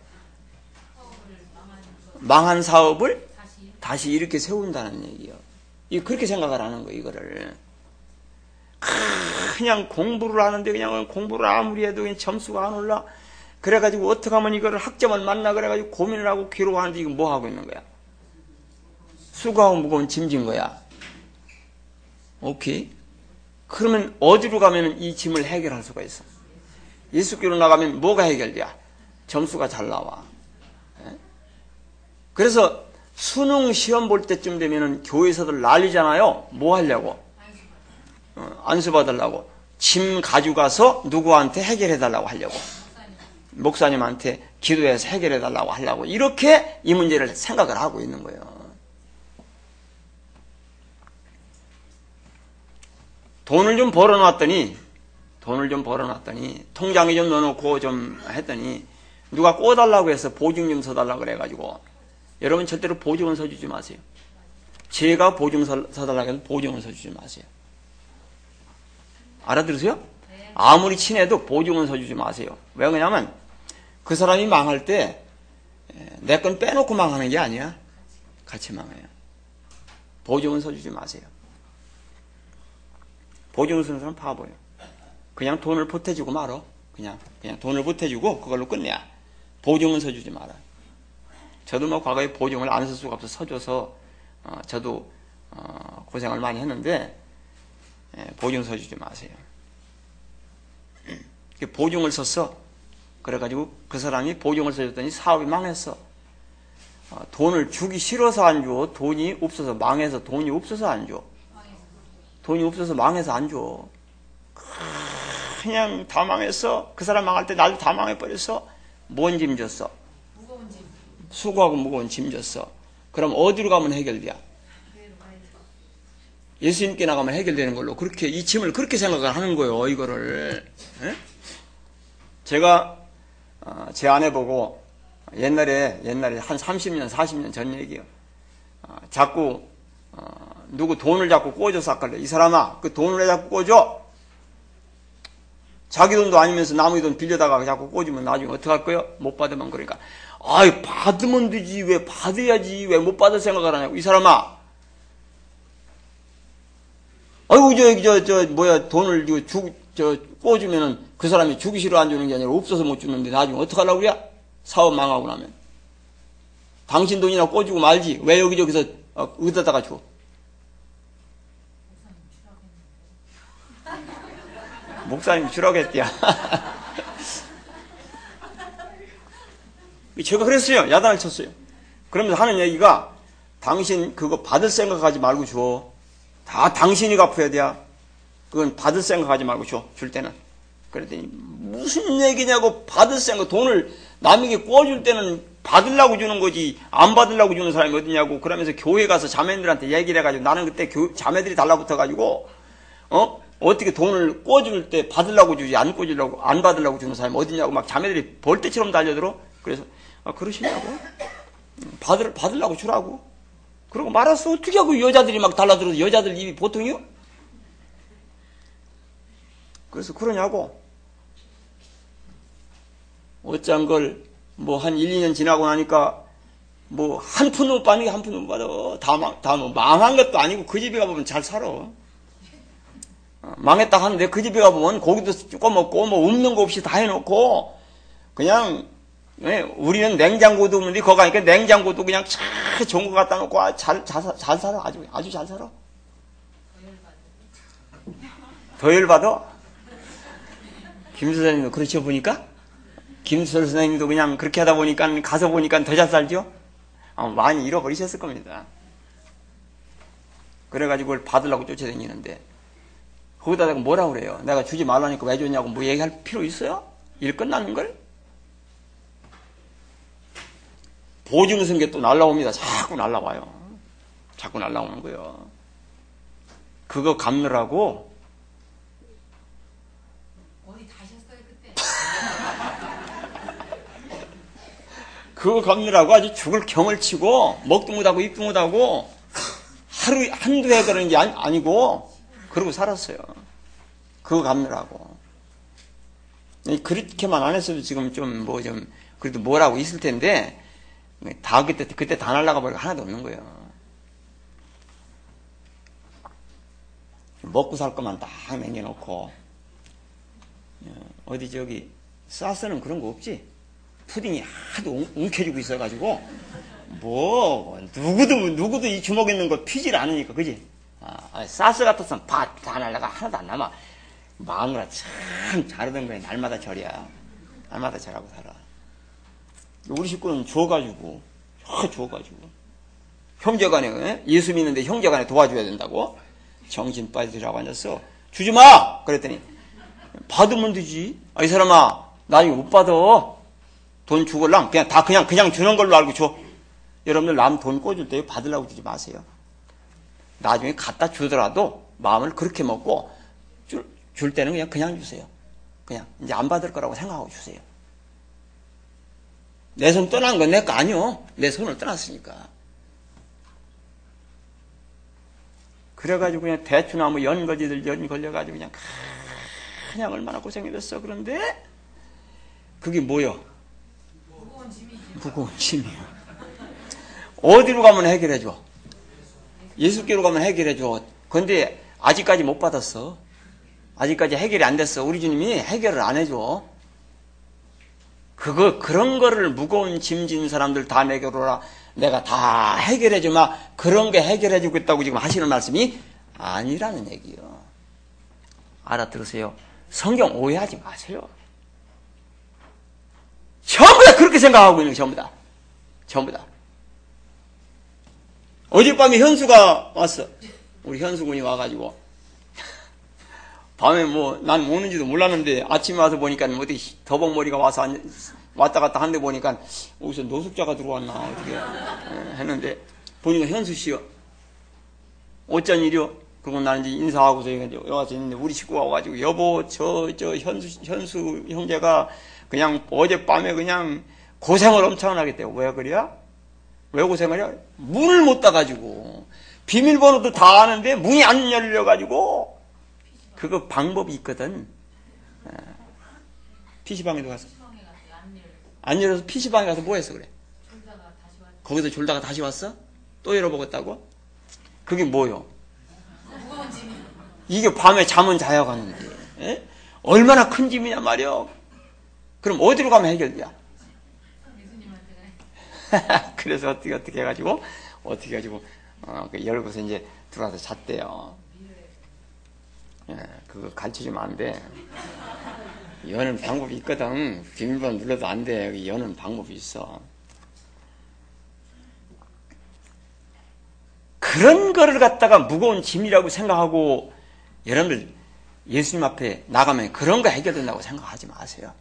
망한 사업을 다시 다시 이렇게 세운다는 얘기예요. 이 그렇게 생각을 하는 거예요, 이거를. 그냥 공부를 하는데 그냥 공부를 아무리 해도 그냥 점수가 안 올라. 그래가지고 어떻게 하면 이거를 학점을 만나 그래가지고 고민을 하고 괴로워하는데 이거 뭐 하고 있는 거야? 수고하고 무거운 짐진 거야. 오케이. 그러면 어디로 가면 이 짐을 해결할 수가 있어? 예수께로 나가면 뭐가 해결돼? 점수가 잘 나와. 그래서 수능 시험 볼 때쯤 되면은 교회에서들 난리잖아요. 뭐 하려고? 어, 안수 받으려고. 짐 가져가서 누구한테 해결해 달라고 하려고. 목사님한테 기도해서 해결해 달라고 하려고. 이렇게 이 문제를 생각을 하고 있는 거예요. 돈을 좀 벌어놨더니, 돈을 좀 벌어놨더니, 통장에 좀 넣어놓고 좀 했더니, 누가 꿔달라고 해서 보증 좀 서달라고 그래가지고, 여러분 절대로 보증은 서주지 마세요. 제가 보증 서달라고 해서 보증은 서주지 마세요. 알아들으세요? 네. 아무리 친해도 보증은 서주지 마세요. 왜 그러냐면 그 사람이 망할 때 내 건 빼놓고 망하는 게 아니야. 같이 망해요. 보증은 서주지 마세요. 보증을 서는 사람 바보예요. 그냥 돈을 보태주고 말어. 그냥 그냥 돈을 보태주고 그걸로 끝내야. 보증은 서주지 마라. 저도 뭐 과거에 보증을 안 쓸 수가 없어서 서줘서 어, 저도 어, 고생을 많이 했는데 예, 보증 서주지 마세요. 보증을 썼어. 그래가지고 그 사람이 보증을 써줬더니 사업이 망했어. 어, 돈을 주기 싫어서 안 줘. 돈이 없어서 망해서 돈이 없어서 안 줘. 돈이 없어서 망해서 안 줘. 그냥 다 망했어. 그 사람 망할 때 나도 다 망해버렸어. 뭔 짐 졌어? 무거운 짐. 수고하고 무거운 짐 졌어. 그럼 어디로 가면 해결돼야? 예수님께 나가면 해결되는 걸로 그렇게 이 짐을 그렇게 생각을 하는 거예요. 이거를. 에? 제가 어, 제 아내 보고 옛날에 옛날에 한 삼십 년 사십 년 전 얘기예요. 어, 자꾸 어, 누구 돈을 자꾸 꿔줘서 아까 이 사람아 그 돈을 왜 자꾸 꿔줘? 자기 돈도 아니면서 남의 돈 빌려다가 자꾸 꿔주면 나중에 어떡할 거예요? 못 받으면 그러니까 아이 받으면 되지 왜 받아야지 왜 못 받을 생각을 하냐고 이 사람아. 아이고 저 저 저 뭐야 돈을 주 저 꿔주면은 그 사람이 주기 싫어 안 주는 게 아니라 없어서 못 주는데 나중에 어떡하려고 그래? 사업 망하고 나면 당신 돈이나 꿔주고 말지 왜 여기저기서 어, 의다다가 줘? 목사님 주라고 했대야. 제가 그랬어요. 야단을 쳤어요. 그러면서 하는 얘기가 당신 그거 받을 생각하지 말고 줘. 다 당신이 갚아야 돼. 그건 받을 생각하지 말고 줘. 줄 때는. 그랬더니 무슨 얘기냐고 받을 생각. 돈을 남에게 꿔줄 때는 받으려고 주는 거지 안 받으려고 주는 사람이 어디냐고. 그러면서 교회 가서 자매들한테 얘기를 해가지고 나는 그때 교, 자매들이 달라붙어가지고 어? 어떻게 돈을 꿔줄 때 받으려고 주지 안 꿔주려고 안 받으려고 주는 사람이 어디냐고 막 자매들이 벌떼처럼 달려들어. 그래서 아 그러시냐고. 받을, 받으려고 주라고. 그러고 말았어. 어떻게 하고 여자들이 막 달라들어서 여자들 입이 보통이요? 그래서 그러냐고. 어짠 걸 뭐 한 일, 이 년 지나고 나니까 뭐 한 푼 못 받는 게 한 푼 못 받아. 다 망, 다 뭐 망한 것도 아니고 그 집에 가보면 잘 살아. 어, 망했다 하는데 그 집에 가보면 고기도 쭈꿔 먹고 뭐 없는 거 없이 다 해놓고 그냥 네, 우리는 냉장고도 없는데 거기 가니까 냉장고도 그냥 차 좋은 거 갖다 놓고 아, 잘, 잘, 잘 살아. 아주, 아주 잘 살아. 더 열받아? 김 선생님도 그렇죠 보니까? 김수철 선생님도 그냥 그렇게 하다 보니까 가서 보니까 더 잘 살죠? 아, 많이 잃어버리셨을 겁니다. 그래가지고 그걸 받으려고 쫓아다니는데 거기다 내가 뭐라 그래요? 내가 주지 말라니까 왜 줬냐고 뭐 얘기할 필요 있어요? 일 끝나는 걸? 보증 성게 또 날라옵니다. 자꾸 날라와요. 자꾸 날라오는 거예요. 그거 갚느라고 어디 가셨어요 그때? 그거 갚느라고 아주 죽을 경을 치고 먹도 못하고 입도 못하고 하루 한두 해 그러는 게 아니, 아니고 그러고 살았어요. 그거 갚느라고. 그렇게만 안 했어도 지금 좀 뭐 좀 그래도 뭐라고 있을 텐데 다 그때 그때 다 날라가 버리고 하나도 없는 거예요. 먹고 살 것만 딱 남겨놓고 어디 저기 싸스는 그런 거 없지? 푸딩이 하도 웅켜지고 있어가지고 뭐 누구도 누구도 이 주먹 있는 거 피질 않으니까 그지? 아, 싸스 같았으면 다, 다 날라가 하나도 안 남아. 마누라 참 잘하던 거야. 날마다 절이야. 날마다 절하고 살아. 우리 식구는 줘가지고 줘가지고 형제간에 예수 믿는데 형제간에 도와줘야 된다고 정신 빠지라고 앉았어. 주지 마! 그랬더니 받으면 되지. 아, 이 사람아 나중에 못 받아. 돈 주걸랑 그냥 다 그냥 그냥 주는 걸로 알고 줘. 여러분들 남 돈 꿔줄 때 받으려고 주지 마세요. 나중에 갖다 주더라도 마음을 그렇게 먹고 줄, 줄 때는 그냥 그냥 주세요. 그냥 이제 안 받을 거라고 생각하고 주세요. 내 손 떠난 건 내 거 아니요. 내 손을 떠났으니까. 그래가지고 그냥 대추나무 연거지들 연 걸려가지고 그냥 그냥 얼마나 고생했어. 그런데 그게 뭐요? 무거운 짐이지. 무거운 짐이요. 어디로 가면 해결해줘? 예수께로 가면 해결해줘. 그런데 아직까지 못 받았어. 아직까지 해결이 안 됐어. 우리 주님이 해결을 안 해줘. 그거 그런 거를 무거운 짐 진 사람들 다 내게로 오라. 내가 다 해결해주마. 그런 게 해결해주겠다고 지금 하시는 말씀이 아니라는 얘기요. 알아들으세요. 성경 오해하지 마세요. 전부 다 그렇게 생각하고 있는 게 전부 다. 전부 다. 어젯밤에 현수가 왔어. 우리 현수군이 와가지고 밤에 뭐 난 오는지도 몰랐는데 아침에 와서 보니까 어디 더벅머리가 와서 왔다 갔다 하는데 보니까 어디서 노숙자가 들어왔나 어떻게 했는데 보니까 현수 씨요. 어쩐 일이요? 그러고 나는 이제 인사하고서 여기 와서 있는데 우리 식구가 와가지고 여보 저 저 현수 현수 형제가 그냥 어젯밤에 그냥 고생을 엄청나게 했대요. 왜 그래요? 왜 고생을 해요? 문을 못 따가지고 비밀번호도 다 아는데 문이 안 열려가지고 그거 방법이 있거든. 피시방에도 가서 안 열어서 피시방에 가서 뭐 했어 그래? 거기서 졸다가 다시 왔어? 또 열어보겠다고? 그게 뭐요? 이게 밤에 잠은 자야 가는데 에? 얼마나 큰 짐이냐 말이야. 그럼 어디로 가면 해결돼야? 그래서 어떻게 어떻게 해가지고 어떻게 해가지고 어, 그 열고서 이제 들어와서 잤대요. 예, 그거 가르쳐주면 안 돼. 여는 방법이 있거든. 비밀번호 눌러도 안 돼. 여는 방법이 있어. 그런 거를 갖다가 무거운 짐이라고 생각하고 여러분들 예수님 앞에 나가면 그런 거 해결된다고 생각하지 마세요.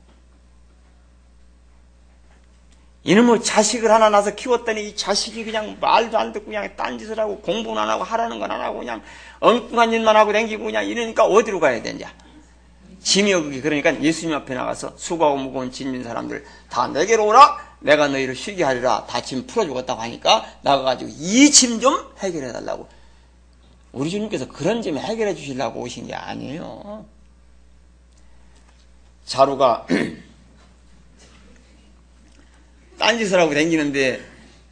이놈의 자식을 하나 낳아서 키웠더니 이 자식이 그냥 말도 안 듣고 그냥 딴짓을 하고 공부는 안 하고 하라는 건 안 하고 그냥 엉뚱한 짓만 하고 댕기고 그냥 이러니까 어디로 가야 되냐. 짐이여 그게. 그러니까 예수님 앞에 나가서 수고하고 무거운 짐진 사람들 다 내게로 오라. 내가 너희를 쉬게 하리라. 다 짐 풀어주겠다고 하니까 나가가지고 이 짐 좀 해결해 달라고. 우리 주님께서 그런 짐 해결해 주시려고 오신 게 아니에요. 자루가 딴짓을 하고 다니는데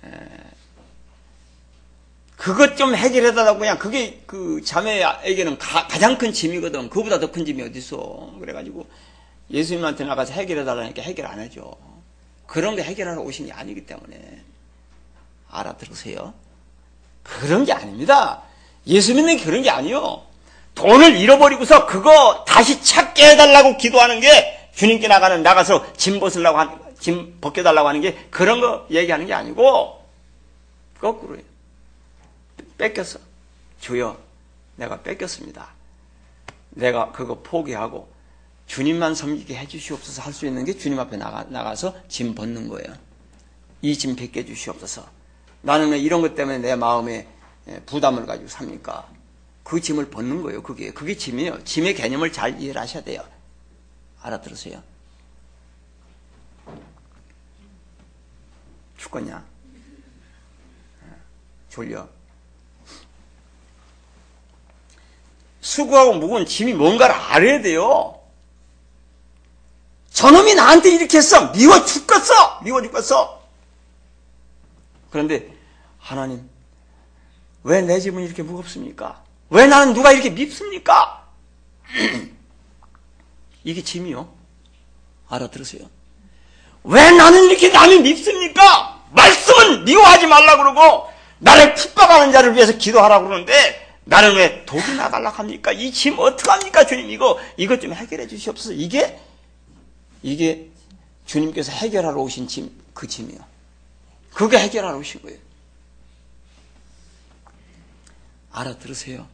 그것 좀 해결해달라고 그냥 그게 그 자매에게는 가, 가장 큰 짐이거든. 그거보다 더 큰 짐이 어딨어. 그래가지고 예수님한테 나가서 해결해달라니까 해결 안 해줘. 그런 거 해결하러 오신 게 아니기 때문에 알아들으세요. 그런 게 아닙니다. 예수 믿는 게 그런 게 아니요. 돈을 잃어버리고서 그거 다시 찾게 해달라고 기도하는 게 주님께 나가는 나가서 짐 벗으려고 하는 짐 벗겨달라고 하는 게 그런 거 얘기하는 게 아니고 거꾸로요. 뺏겼어. 주여 내가 뺏겼습니다. 내가 그거 포기하고 주님만 섬기게 해주시옵소서 할 수 있는 게 주님 앞에 나가, 나가서 짐 벗는 거예요. 이 짐 벗겨 주시옵소서. 나는 왜 이런 것 때문에 내 마음에 부담을 가지고 삽니까? 그 짐을 벗는 거예요. 그게 그게 짐이에요. 짐의 개념을 잘 이해를 하셔야 돼요. 알아들으세요? 죽겠냐? 졸려? 수고하고 무거운 짐이 뭔가를 알아야 돼요. 저놈이 나한테 이렇게 했어. 미워 죽겠어. 미워 죽겠어. 그런데 하나님, 왜 내 짐은 이렇게 무겁습니까? 왜 나는 누가 이렇게 밉습니까? 이게 짐이요. 알아들으세요. 왜 나는 이렇게 남이 밉습니까? 말씀은 미워하지 말라고 그러고 나를 핍박하는 자를 위해서 기도하라고 그러는데 나는 왜 독이 나가려고 합니까? 이 짐 어떡합니까? 주님 이거 이것 좀 해결해 주시옵소서. 이게 이게 주님께서 해결하러 오신 짐, 그 짐이요. 그게 해결하러 오신 거예요. 알아들으세요.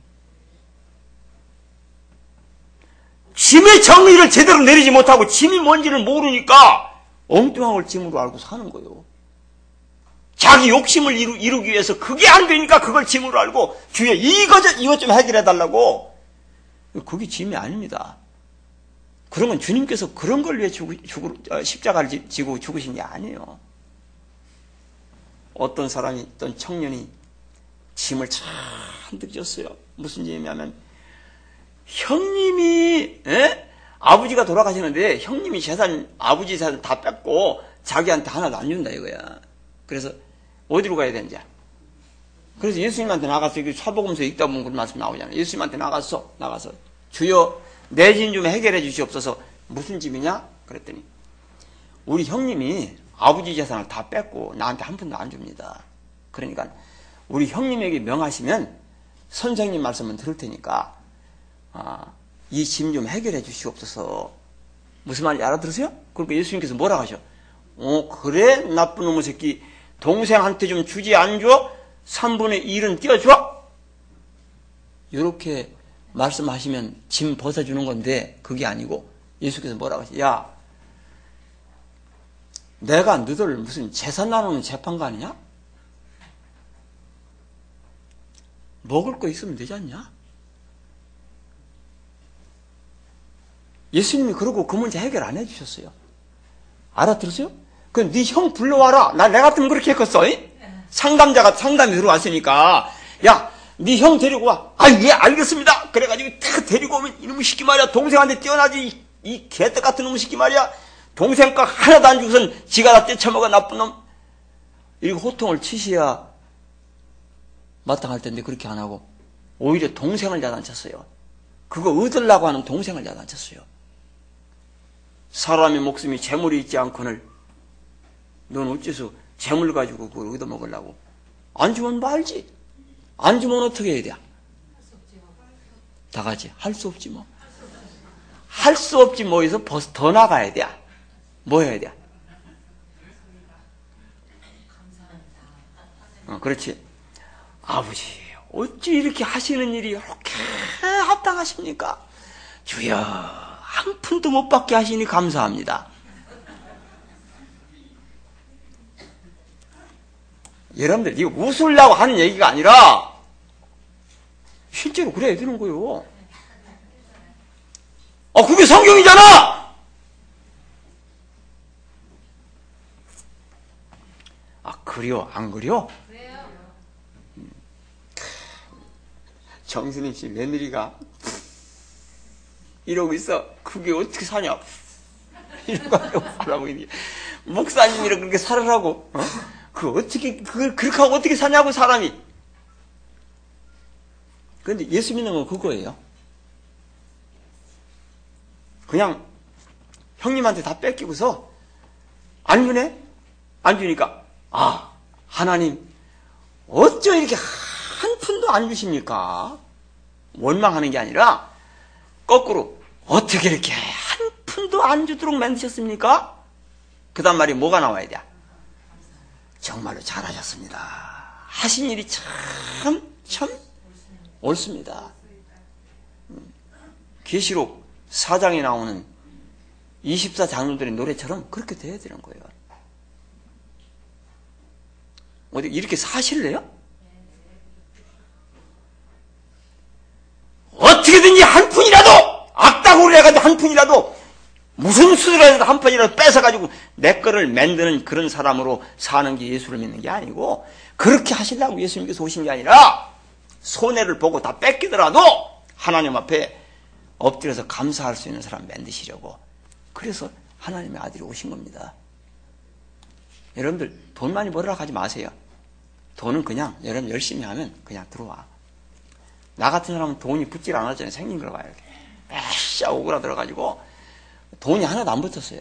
짐의 정의를 제대로 내리지 못하고 짐이 뭔지를 모르니까 엉뚱한 걸 짐으로 알고 사는 거예요. 자기 욕심을 이루, 이루기 위해서 그게 안 되니까 그걸 짐으로 알고 주여 이것, 이것 좀 해결해 달라고. 그게 짐이 아닙니다. 그러면 주님께서 그런 걸 위해 죽, 죽, 십자가를 지고 죽으신 게 아니에요. 어떤 사람이, 어떤 청년이 짐을 잔뜩 졌어요. 무슨 짐이냐면 형님이 에? 아버지가 돌아가시는데 형님이 재산, 아버지 재산 다 뺏고 자기한테 하나도 안 준다 이거야. 그래서 어디로 가야 되는지. 그래서 예수님한테 나가서 이게 사복음서 읽다 보면 그런 말씀 나오잖아요. 예수님한테 나갔어. 나가서 주여 내 짐 좀 해결해 주시옵소서. 무슨 짐이냐? 그랬더니 우리 형님이 아버지 재산을 다 뺏고 나한테 한 푼도 안 줍니다. 그러니까 우리 형님에게 명하시면 선생님 말씀은 들을 테니까 아, 이 짐 좀 해결해 주시옵소서. 무슨 말인지 알아들으세요? 그러니까 예수님께서 뭐라 하셔? 어, 그래? 나쁜 놈의 새끼. 동생한테 좀 주지 안 줘? 삼분의 일은 띄워줘? 이렇게 말씀하시면 짐 벗어주는 건데 그게 아니고 예수께서 뭐라고 하셔? 야, 내가 너들 무슨 재산 나누는 재판관이냐? 먹을 거 있으면 되지 않냐? 예수님이 그러고 그 문제 해결 안 해주셨어요. 알아들으세요? 그럼 네 형 불러와라. 나, 내 같으면 그렇게 했겠어. 이? 상담자가 상담이 들어왔으니까 야, 네 형 데리고 와. 아, 예, 알겠습니다. 그래가지고 탁 데리고 오면 이놈의 새끼 말이야. 동생한테 뛰어나지. 이, 이 개떡 같은 놈의 새끼 말이야. 동생 거 하나도 안 주고선 지가 다 떼쳐먹어 나쁜 놈. 이렇게 호통을 치셔야 마땅할 텐데 그렇게 안 하고 오히려 동생을 야단쳤어요. 그거 얻으려고 하는 동생을 야단쳤어요. 사람의 목숨이 재물이 있지 않거늘 넌 어째서 재물 가지고 그걸 얻어먹으려고. 안 주면 말지. 안 주면 어떻게 해야 돼? 다 같이 할 수 없지 뭐. 할 수 없지 뭐에서 벌써 더 나가야 돼. 뭐 해야 돼? 어, 그렇지. 아버지 어찌 이렇게 하시는 일이 이렇게 합당하십니까? 주여 한 푼도 못 받게 하시니 감사합니다. 여러분들 이거 웃으려고 하는 얘기가 아니라 실제로 그래야 되는 거예요. 아, 그게 성경이잖아. 아, 그려 안 그려? 정순이 씨 며느리가 이러고 있어. 그게 어떻게 사냐? 이러고 하라고 이게 목사님이랑 그렇게 살으라고? 어? 그 어떻게 그걸 그렇게 하고 어떻게 사냐고 사람이. 그런데 예수 믿는 건 그거예요. 그냥 형님한테 다 뺏기고서 안 주네? 안 주니까 아 하나님 어쩌 이렇게 한 푼도 안 주십니까? 원망하는 게 아니라 거꾸로 어떻게 이렇게 한 푼도 안 주도록 만드셨습니까? 그 다음 말이 뭐가 나와야 돼? 정말로 잘하셨습니다. 하신 일이 참, 참 옳습니다. 계시록 사 장에 나오는 이십사 장로들의 노래처럼 그렇게 돼야 되는 거예요. 어디 이렇게 사실래요? 어떻게든지 한 푼이라도 악다구를 해가지고 한 푼이라도 무슨 수술을 한 푼이라도 뺏어가지고 내 거를 만드는 그런 사람으로 사는 게 예수를 믿는 게 아니고, 그렇게 하시려고 예수님께서 오신 게 아니라 손해를 보고 다 뺏기더라도 하나님 앞에 엎드려서 감사할 수 있는 사람 만드시려고, 그래서 하나님의 아들이 오신 겁니다. 여러분들 돈 많이 벌으라고 하지 마세요. 돈은 그냥 여러분 열심히 하면 그냥 들어와. 나 같은 사람은 돈이 붙질 않았잖아요. 생긴 걸 봐요. 이렇게 에이씨 오그라들어가지고 돈이 하나도 안 붙었어요.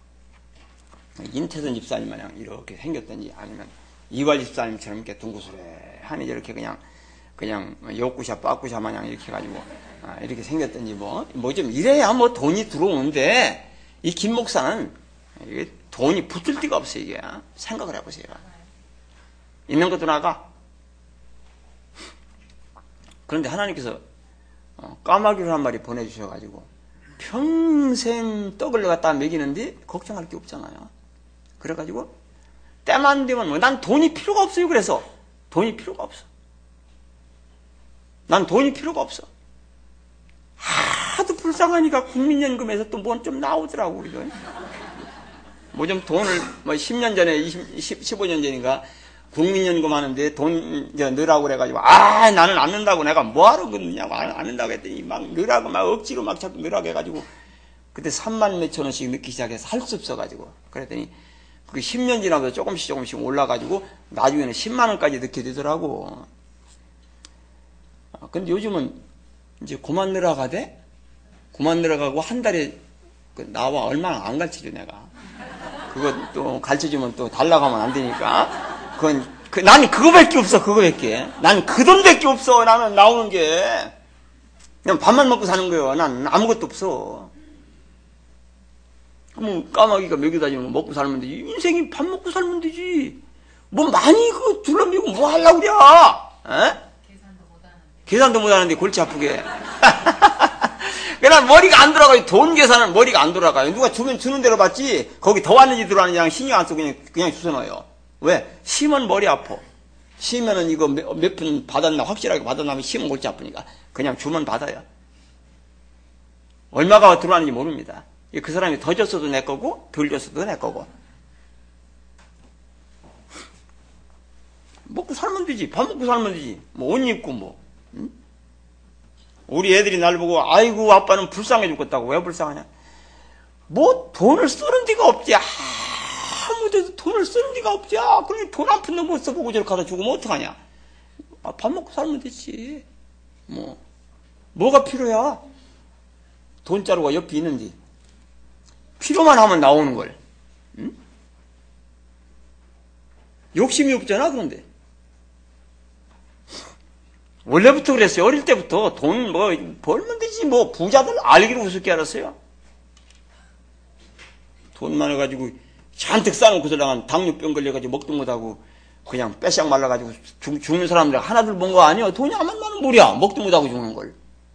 임태선 집사님 마냥 이렇게 생겼든지, 아니면 이괄 집사님처럼 이렇게 둥구스레하니 이렇게 그냥 그냥 욕구샤 빠꾸샤 마냥 이렇게 해가지고 이렇게 생겼든지 뭐 뭐 좀 이래야 뭐 돈이 들어오는데, 이 김 목사는 이게 돈이 붙을 데가 없어요. 이게 생각을 해보세요. 있는 것도 나가. 그런데 하나님께서 까마귀를 한 마리 보내주셔가지고 평생 떡을 갖다 먹이는데 걱정할 게 없잖아요. 그래가지고 때만 되면 뭐 난 돈이 필요가 없어요. 그래서 돈이 필요가 없어. 난 돈이 필요가 없어. 하도 불쌍하니까 국민연금에서 또 뭐 좀 나오더라고. 뭐 좀 돈을 뭐 십 년 전에 이십, 십오 년 전인가 국민연금 하는데 돈 넣으라고 그래가지고, 아 나는 안 넣는다고, 내가 뭐하러 넣냐고 안, 안 넣는다고 했더니 막 넣으라고 막 억지로 막 자꾸 넣으라고 해가지고, 그때 삼만 몇천 원씩 넣기 시작해서 할 수 없어가지고, 그랬더니 그게 십 년 지나면서 조금씩 조금씩 올라가지고 나중에는 십만 원까지 넣게 되더라고. 근데 요즘은 이제 그만 넣으라고 하대. 그만 넣으라고 한 달에 나와 얼마나 안 가르쳐줘 내가. 그거 또 가르쳐주면 또 달라고 하면 안 되니까. 그건, 그, 나는 그거밖에 없어, 그거밖에. 난 그 돈밖에 없어, 나는 나오는 게. 그냥 밥만 먹고 사는 거예요. 난 아무것도 없어. 그럼 까마귀가 먹여다니는 거 먹고 살면 되지. 인생이 밥 먹고 살면 되지. 뭐 많이 그 둘러매고 뭐 하려고 그래? 에? 계산도 못하는데. 계산도 못하는데 골치 아프게. 그냥 머리가 안 돌아가요. 돈 계산은 머리가 안 돌아가요. 누가 주면 주는 대로 받지, 거기 더 왔는지 들어왔는지 그냥 신경 안 쓰고 그냥, 그냥 주워넣어요. 왜? 쉬면 머리 아파. 쉬면은 이거 몇 푼 받았나 확실하게 받았나면 쉬면 골치 아프니까 그냥 주면 받아요. 얼마가 들어왔는지 모릅니다. 그 사람이 더 줬어도 내 거고 덜 줬어도 내 거고. 먹고 살면 되지. 밥 먹고 살면 되지. 뭐 옷 입고 뭐. 응? 우리 애들이 날 보고 아이고 아빠는 불쌍해 죽겠다고. 왜 불쌍하냐? 뭐 돈을 쓰는 데가 없지. 아무데도 돈을 쓰는 데가 없지. 아, 그러니 돈 한 푼도 못 써보고 저렇게 갖다 주고 뭐 어떡하냐. 아, 밥 먹고 살면 되지. 뭐 뭐가 필요야? 돈자루가 옆에 있는데 필요만 하면 나오는 걸. 응? 욕심이 없잖아. 그런데 원래부터 그랬어요. 어릴 때부터 돈 뭐 벌면 되지. 뭐 부자들 알기로 우습게 알았어요. 돈 많아가지고 잔뜩 싸놓고서 나간 당뇨병 걸려가지고 먹도 못하고 그냥 빼싹 말라가지고 죽, 죽는 사람들 하나둘 본 거 아니야. 돈이 안 많으면 뭐야. 먹도 못하고 죽는 걸.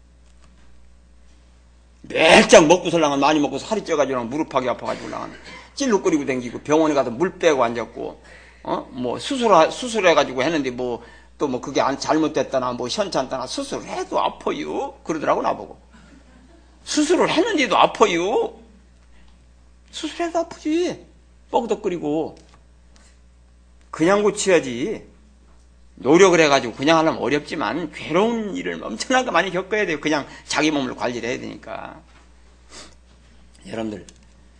멜짝 먹고 살랑은 많이 먹고 살이 쪄가지고 무릎하기 아파가지고 나간 찔룩거리고 댕기고 병원에 가서 물 빼고 앉았고, 어? 뭐 수술, 수술해가지고 했는데 뭐 또 뭐 그게 안 잘못됐다나 뭐 현찮다나 수술을 해도 아파요. 그러더라고 나보고. 수술을 했는데도 아파요. 수술해도 아프지. 뻐그덕거리고. 그냥 고쳐야지. 노력을 해가지고 그냥 하려면 어렵지만 괴로운 일을 엄청나게 많이 겪어야 돼요. 그냥 자기 몸을 관리를 해야 되니까. 여러분들,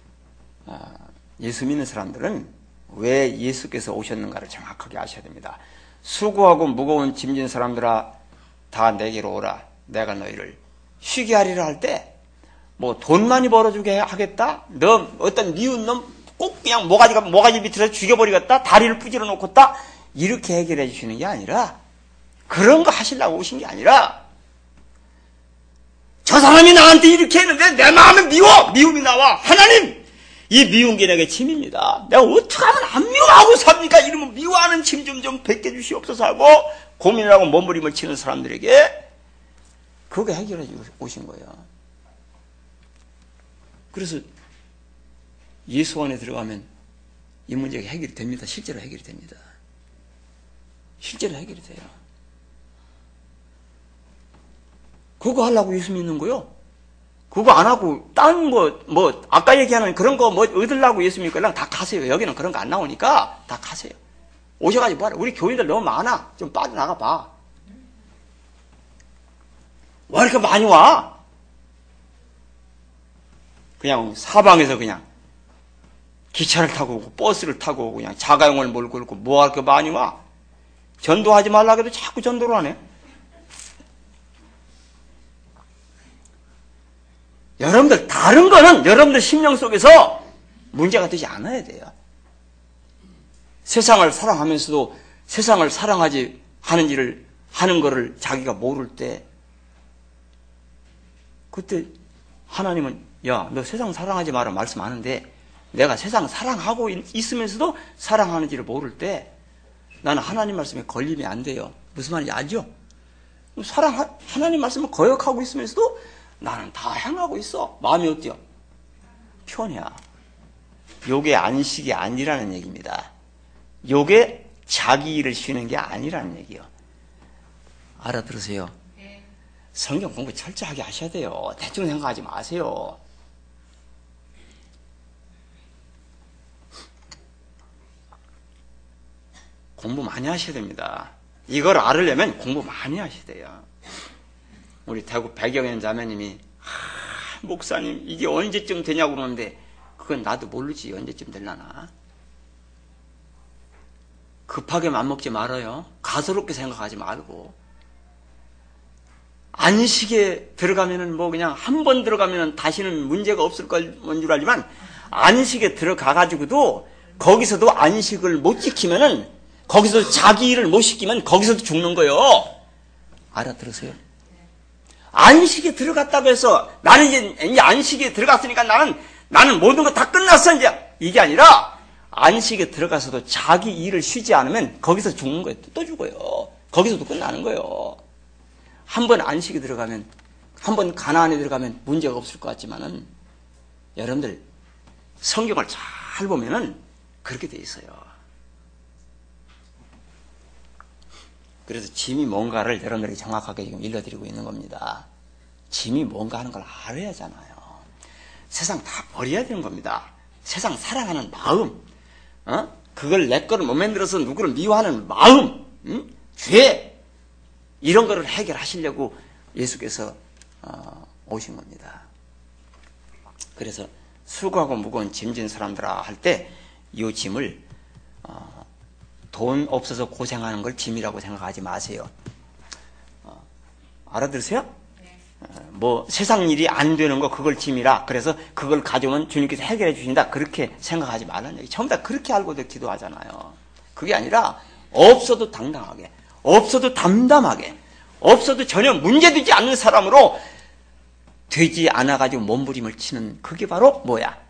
예수 믿는 사람들은 왜 예수께서 오셨는가를 정확하게 아셔야 됩니다. 수고하고 무거운 짐진 사람들아 다 내게로 오라. 내가 너희를 쉬게 하리라 할 때 뭐 돈 많이 벌어주게 하겠다? 너 어떤 미운 놈 꼭 그냥 모가지가 모가지 밑에서 죽여버리겠다? 다리를 부질러 놓겠다? 이렇게 해결해 주시는 게 아니라, 그런 거 하시려고 오신 게 아니라, 저 사람이 나한테 이렇게 했는데 내 마음에 미워! 미움이 나와. 하나님! 이 미운 게 내게 짐입니다. 내가 어떻게 하면 안 미워하고 삽니까? 이러면 미워하는 짐 좀 좀 벗겨주시옵소서 하고 고민을 하고 몸부림을 치는 사람들에게 그거 해결해 오신 거예요. 그래서 예수 안에 들어가면 이 문제가 해결이 됩니다. 실제로 해결이 됩니다. 실제로 해결이 돼요. 그거 하려고 예수 믿는 거요. 그거 안 하고 딴 뭐 뭐 아까 얘기하는 그런 거 뭐 얻으려고 예수 믿고 그냥 다 가세요. 여기는 그런 거 안 나오니까 다 가세요. 오셔가지고 뭐하라. 우리 교인들 너무 많아. 좀 빠져나가 봐. 왜 이렇게 많이 와? 그냥 사방에서 그냥 기차를 타고 오고 버스를 타고 오고 그냥 자가용을 몰고 오고 뭐 할 게 많이 와? 전도하지 말라고 해도 자꾸 전도를 하네. 여러분들 다른 거는 여러분들 심령 속에서 문제가 되지 않아야 돼요. 세상을 사랑하면서도 세상을 사랑하지 하는 일을 하는 거를 자기가 모를 때 그때 하나님은 야, 너 세상 사랑하지 마라 말씀하는데 내가 세상 사랑하고 있으면서도 사랑하는지를 모를 때 나는 하나님 말씀에 걸림이 안 돼요. 무슨 말인지 알죠? 사랑 하나님 말씀을 거역하고 있으면서도 나는 다 행하고 있어. 마음이 어때요? 편해야. 요게 안식이 아니라는 얘기입니다. 요게 자기 일을 쉬는 게 아니라는 얘기요. 알아들으세요? 네. 성경 공부 철저하게 하셔야 돼요. 대충 생각하지 마세요. 공부 많이 하셔야 됩니다. 이걸 알으려면 공부 많이 하셔야 돼요. 우리 대구 백영현 자매님이 아, 목사님 이게 언제쯤 되냐고 그러는데 그건 나도 모르지 언제쯤 되려나. 급하게 맘먹지 말아요. 가소롭게 생각하지 말고. 안식에 들어가면은 뭐 그냥 한 번 들어가면은 다시는 문제가 없을 건 줄 알지만 안식에 들어가가지고도 거기서도 안식을 못 지키면은 거기서 자기 일을 못 시키면 거기서도 죽는 거예요. 알아들으세요? 안식에 들어갔다고 해서 나는 이제, 이제 안식에 들어갔으니까 나는 나는 모든 거 다 끝났어 이제 이게 아니라 안식에 들어가서도 자기 일을 쉬지 않으면 거기서 죽는 거예요. 또 죽어요. 거기서도 끝나는 거예요. 한 번 안식에 들어가면 한 번 가나안에 들어가면 문제가 없을 것 같지만은 여러분들 성경을 잘 보면은 그렇게 돼 있어요. 그래서 짐이 뭔가를 여러분들에게 정확하게 지금 일러드리고 있는 겁니다. 짐이 뭔가 하는 걸 알아야 하잖아요. 세상 다 버려야 되는 겁니다. 세상 사랑하는 마음, 어? 그걸 내 거를 못 만들어서 누구를 미워하는 마음, 응? 죄, 이런 거를 해결하시려고 예수께서 어, 오신 겁니다. 그래서 수고하고 무거운 짐진 사람들아 할 때 이 짐을 어, 돈 없어서 고생하는 걸 짐이라고 생각하지 마세요. 어, 알아들으세요? 네. 어, 뭐 세상 일이 안 되는 거 그걸 짐이라 그래서 그걸 가져오면 주님께서 해결해 주신다 그렇게 생각하지 말라는 얘기. 전부 다 그렇게 알고도 기도하잖아요. 그게 아니라 없어도 당당하게, 없어도 담담하게, 없어도 전혀 문제되지 않는 사람으로 되지 않아가지고 몸부림을 치는 그게 바로 뭐야?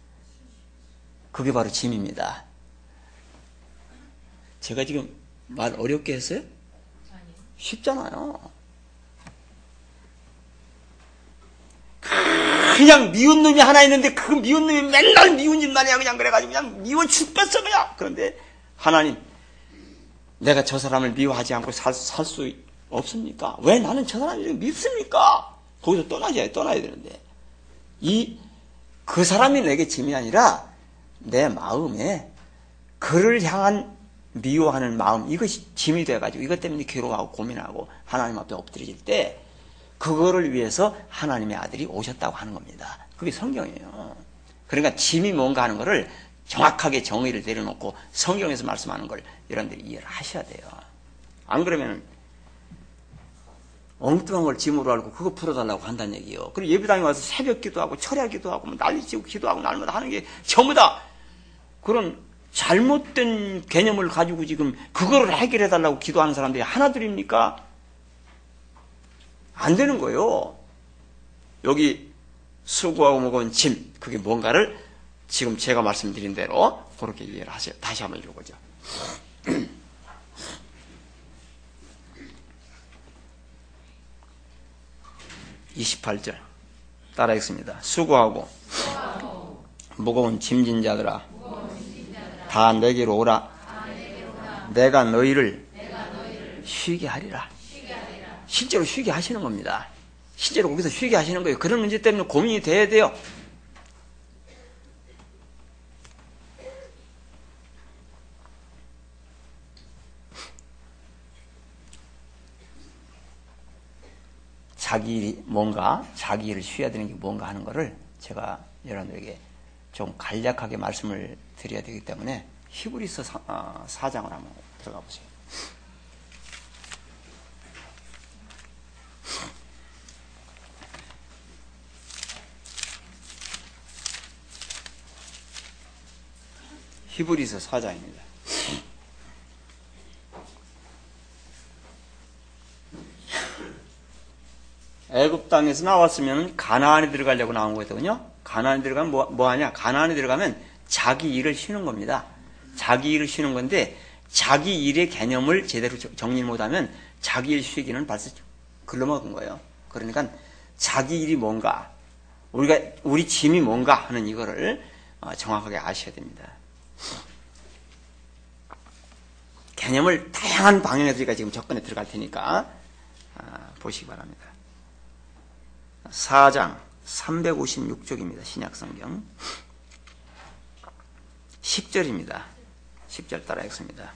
그게 바로 짐입니다. 제가 지금 말 어렵게 했어요? 쉽잖아요. 그냥 미운 놈이 하나 있는데 그 미운 놈이 맨날 미운 짓만 해야 그냥 그래가지고 그냥 미워 죽겠어 그냥. 그런데 하나님 내가 저 사람을 미워하지 않고 살, 살 수 없습니까? 왜 나는 저 사람을 믿습니까? 거기서 떠나야 떠나야 되는데 이 그 사람이 내게 짐이 아니라 내 마음에 그를 향한 미워하는 마음 이것이 짐이 돼가지고 이것 때문에 괴로워하고 고민하고 하나님 앞에 엎드려질 때 그거를 위해서 하나님의 아들이 오셨다고 하는 겁니다. 그게 성경이에요. 그러니까 짐이 뭔가 하는 거를 정확하게 정의를 내려놓고 성경에서 말씀하는 걸 여러분들이 이해를 하셔야 돼요. 안 그러면 엉뚱한 걸 짐으로 알고 그거 풀어달라고 한다는 얘기예요. 그리고 예배당에 와서 새벽 기도하고 철야 기도하고 뭐 난리치고 기도하고 날마다 하는 게 전부 다 그런 잘못된 개념을 가지고 지금 그거를 해결해달라고 기도하는 사람들이 하나둘입니까? 안 되는 거예요. 여기 수고하고 무거운 짐 그게 뭔가를 지금 제가 말씀드린 대로 그렇게 이해를 하세요. 다시 한번 읽어보죠. 이십팔 절 따라 읽습니다. 수고하고 무거운 짐진 자들아 다 내게로 오라. 내가 너희를 쉬게 하리라. 실제로 쉬게 하시는 겁니다. 실제로 거기서 쉬게 하시는 거예요. 그런 문제 때문에 고민이 돼야 돼요. 자기 일이 뭔가, 자기 일을 쉬어야 되는 게 뭔가 하는 거를 제가 여러분들에게 좀 간략하게 말씀을 드려야 되기 때문에 히브리서 사 장을 한번 들어가 보세요. 히브리서 사 장입니다. 애굽 땅에서 나왔으면 가나안에 들어가려고 나온 거거든요. 가나안에 들어가면 뭐, 뭐 하냐? 가나안에 들어가면 자기 일을 쉬는 겁니다. 자기 일을 쉬는 건데 자기 일의 개념을 제대로 정리 못하면 자기 일 쉬기는 벌써 글러먹은 거예요. 그러니까 자기 일이 뭔가, 우리가 우리 짐이 뭔가 하는 이거를 정확하게 아셔야 됩니다. 개념을 다양한 방향에서 제가 지금 접근해 들어갈 테니까 보시기 바랍니다. 사 장 삼백오십육 쪽입니다. 신약성경 십 절입니다. 십 절 따라 읽습니다.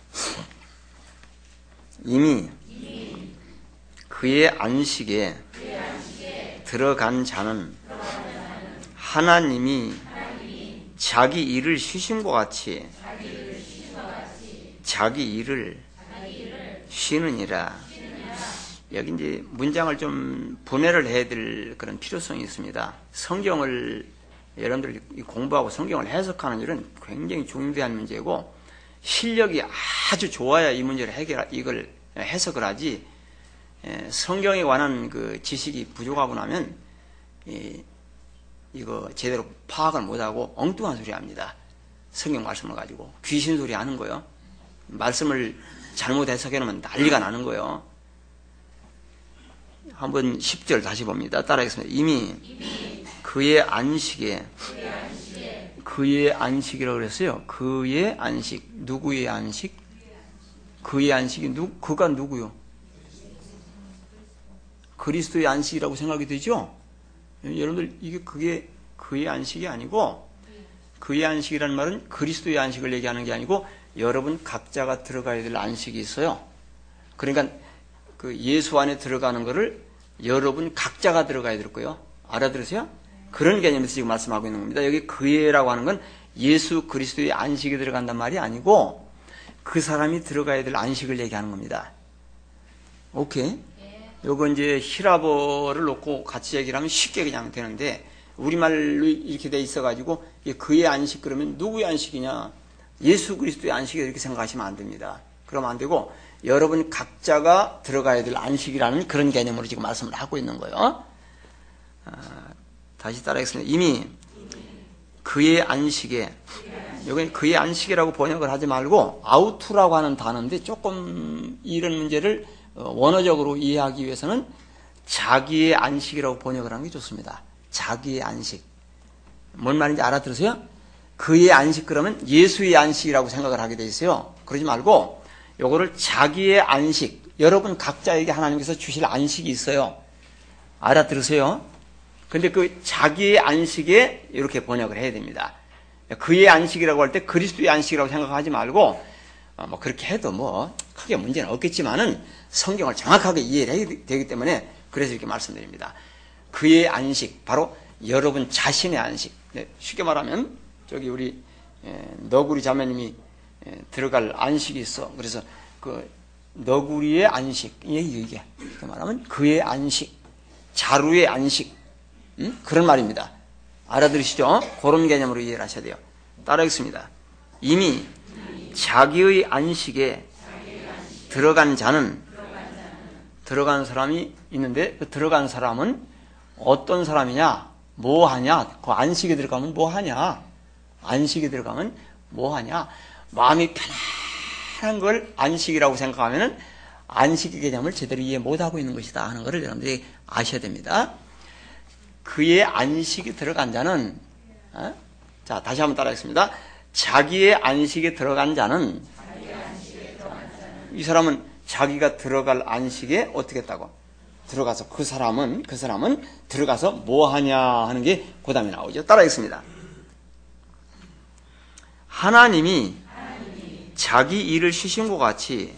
이미 그의 안식에 들어간 자는 하나님이 자기 일을 쉬신 것 같이 자기 일을 쉬느니라. 여기 이제 문장을 좀 분해를 해야 될 그런 필요성이 있습니다. 성경을 여러분들이 공부하고 성경을 해석하는 일은 굉장히 중대한 문제고 실력이 아주 좋아야 이 문제를 해결, 이걸 해석을 하지, 성경에 관한 그 지식이 부족하고 나면 이, 이거 제대로 파악을 못하고 엉뚱한 소리 합니다. 성경 말씀을 가지고 귀신 소리 하는 거예요. 말씀을 잘못 해석해 놓으면 난리가 나는 거예요. 한번 십 절 다시 봅니다. 따라하겠습니다. 이미, 이미 그의 안식에, 그의 안식에 그의 안식이라고 그랬어요. 그의 안식. 누구의 안식? 그의 안식이 누, 그가 누구요? 그리스도의 안식이라고 생각이 되죠? 여러분들 이게 그게 그의 안식이 아니고, 그의 안식이라는 말은 그리스도의 안식을 얘기하는 게 아니고 여러분 각자가 들어가야 될 안식이 있어요. 그러니까 그 예수 안에 들어가는 거를 여러분 각자가 들어가야 될 거예요. 알아들으세요? 그런 개념에서 지금 말씀하고 있는 겁니다. 여기 그의라고 하는 건 예수 그리스도의 안식이 들어간단 말이 아니고 그 사람이 들어가야 될 안식을 얘기하는 겁니다. 오케이? 요거 이제 히라버를 놓고 같이 얘기를 하면 쉽게 그냥 되는데 우리말로 이렇게 돼 있어가지고 그의 안식 그러면 누구의 안식이냐? 예수 그리스도의 안식이 이렇게 생각하시면 안 됩니다. 그러면 안 되고 여러분 각자가 들어가야 될 안식이라는 그런 개념으로 지금 말씀을 하고 있는 거예요. 아, 다시 따라하겠습니다. 이미 그의 안식에, 여기 그의 안식이라고 번역을 하지 말고 아우투라고 하는 단어인데 조금 이런 문제를 원어적으로 이해하기 위해서는 자기의 안식이라고 번역을 하는 게 좋습니다. 자기의 안식. 뭔 말인지 알아들으세요? 그의 안식 그러면 예수의 안식이라고 생각을 하게 돼 있어요. 그러지 말고 요거를 자기의 안식, 여러분 각자에게 하나님께서 주실 안식이 있어요. 알아들으세요? 근데 그 자기의 안식에 이렇게 번역을 해야 됩니다. 그의 안식이라고 할 때 그리스도의 안식이라고 생각하지 말고 뭐 그렇게 해도 뭐 크게 문제는 없겠지만은 성경을 정확하게 이해를 해야 되기 때문에 그래서 이렇게 말씀드립니다. 그의 안식, 바로 여러분 자신의 안식. 네, 쉽게 말하면 저기 우리 너구리 자매님이 들어갈 안식이 있어. 그래서 그 너구리의 안식, 이게 이게 이렇게 말하면 그의 안식, 자루의 안식, 음? 그런 말입니다. 알아들으시죠? 그런 개념으로 이해를 하셔야 돼요. 따라하겠습니다. 이미 자기의 안식에 들어간 자는, 들어간 사람이 있는데 그 들어간 사람은 어떤 사람이냐? 뭐 하냐? 그 안식에 들어가면 뭐 하냐? 안식에 들어가면 뭐 하냐? 마음이 편안한 걸 안식이라고 생각하면은 안식의 개념을 제대로 이해 못하고 있는 것이다 하는 것을 여러분들이 아셔야 됩니다. 그의 안식에 들어간 자는, 어? 자, 다시 한번 따라하겠습니다. 자기의 안식에 들어간 자는, 이 사람은 자기가 들어갈 안식에 어떻게 했다고? 들어가서 그 사람은 그 사람은 들어가서 뭐 하냐 하는 게 그 다음에 나오죠. 따라하겠습니다. 하나님이 자기 일을 쉬신 것 같이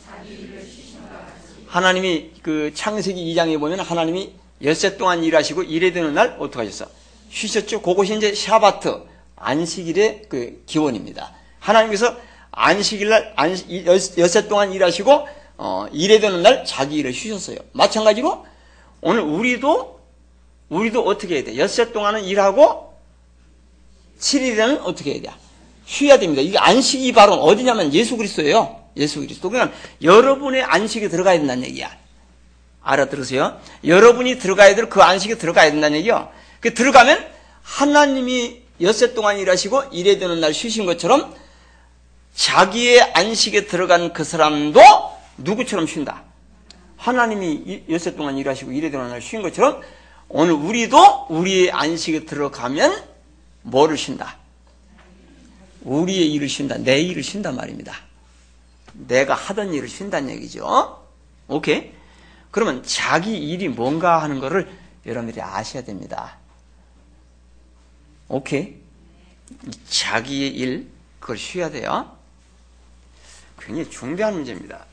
하나님이 그 창세기 이 장에 보면 하나님이 엿새 동안 일하시고 일에 되는 날 어떻게 하셨어? 쉬셨죠. 그것이 이제 샤바트 안식일의 그 기원입니다. 하나님께서 안식일 날 안식, 엿새 동안 일하시고 어, 일에 되는 날 자기 일을 쉬셨어요. 마찬가지로 오늘 우리도 우리도 어떻게 해야 돼? 엿새 동안은 일하고 칠 일에는 어떻게 해야 돼? 쉬어야 됩니다. 이게 안식이 바로 어디냐면 예수 그리스도예요. 예수 그리스도. 그러니까 여러분의 안식에 들어가야 된다는 얘기야. 알아들으세요? 여러분이 들어가야 될 그 안식에 들어가야 된다는 얘기요. 그 들어가면 하나님이 엿새 동안 일하시고 일에 되는 날 쉬신 것처럼 자기의 안식에 들어간 그 사람도 누구처럼 쉰다? 하나님이 엿새 동안 일하시고 일에 되는 날 쉰 것처럼 오늘 우리도 우리의 안식에 들어가면 뭐를 쉰다? 우리의 일을 쉰다. 내 일을 쉰단 말입니다. 내가 하던 일을 쉰다는 얘기죠. 오케이? 그러면 자기 일이 뭔가 하는 거를 여러분들이 아셔야 됩니다. 오케이? 자기의 일, 그걸 쉬어야 돼요. 굉장히 중대한 문제입니다.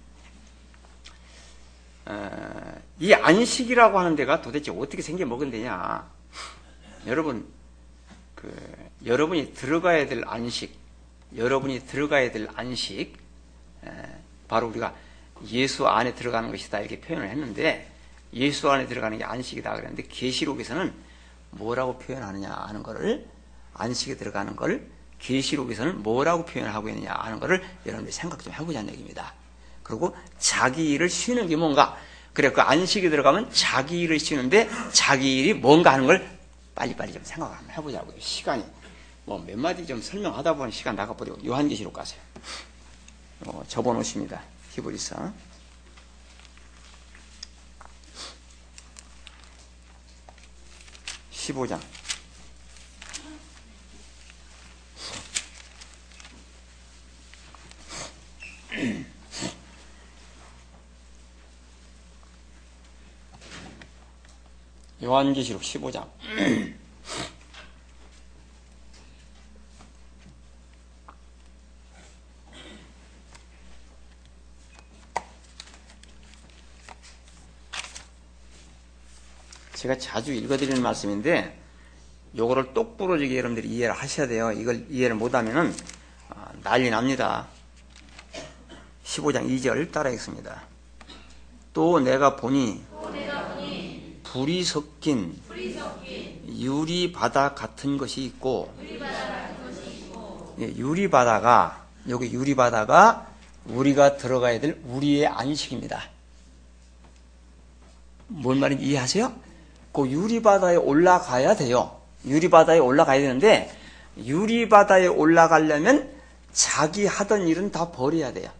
어, 이 안식이라고 하는 데가 도대체 어떻게 생겨 먹은 데냐? 여러분, 그, 여러분이 들어가야 될 안식, 여러분이 들어가야 될 안식, 에, 바로 우리가 예수 안에 들어가는 것이다 이렇게 표현을 했는데 예수 안에 들어가는 게 안식이다 그랬는데 계시록에서는 뭐라고 표현하느냐 하는 거를 안식에 들어가는 걸 계시록에서는 뭐라고 표현하고 있느냐 하는 거를 여러분들이 생각 좀 해보자는 얘기입니다. 그리고 자기 일을 쉬는 게 뭔가 그래 그 안식에 들어가면 자기 일을 쉬는데 자기 일이 뭔가 하는 걸 빨리빨리 좀 생각 한번 해보자고요. 시간이 뭐 몇 마디 좀 설명하다 보면 시간 나가버리고 요한계시록 가세요. 어, 접어놓으십니다. 히브리서 십오 장 요한계시록 십오 장 제가 자주 읽어드리는 말씀인데 요거를 똑부러지게 여러분들이 이해를 하셔야 돼요. 이걸 이해를 못하면은 난리 납니다. 십오 장 이 절 따라하겠습니다. 또 내가 보니, 또 내가 보니 불이 섞인, 불이 섞인 유리바다 같은 것이 있고, 유리바다 같은 것이 있고 예, 유리바다가 여기 유리바다가 우리가 들어가야 될 우리의 안식입니다. 뭔 말인지 이해하세요? 그 유리바다에 올라가야 돼요. 유리바다에 올라가야 되는데 유리바다에 올라가려면 자기 하던 일은 다 버려야 돼요.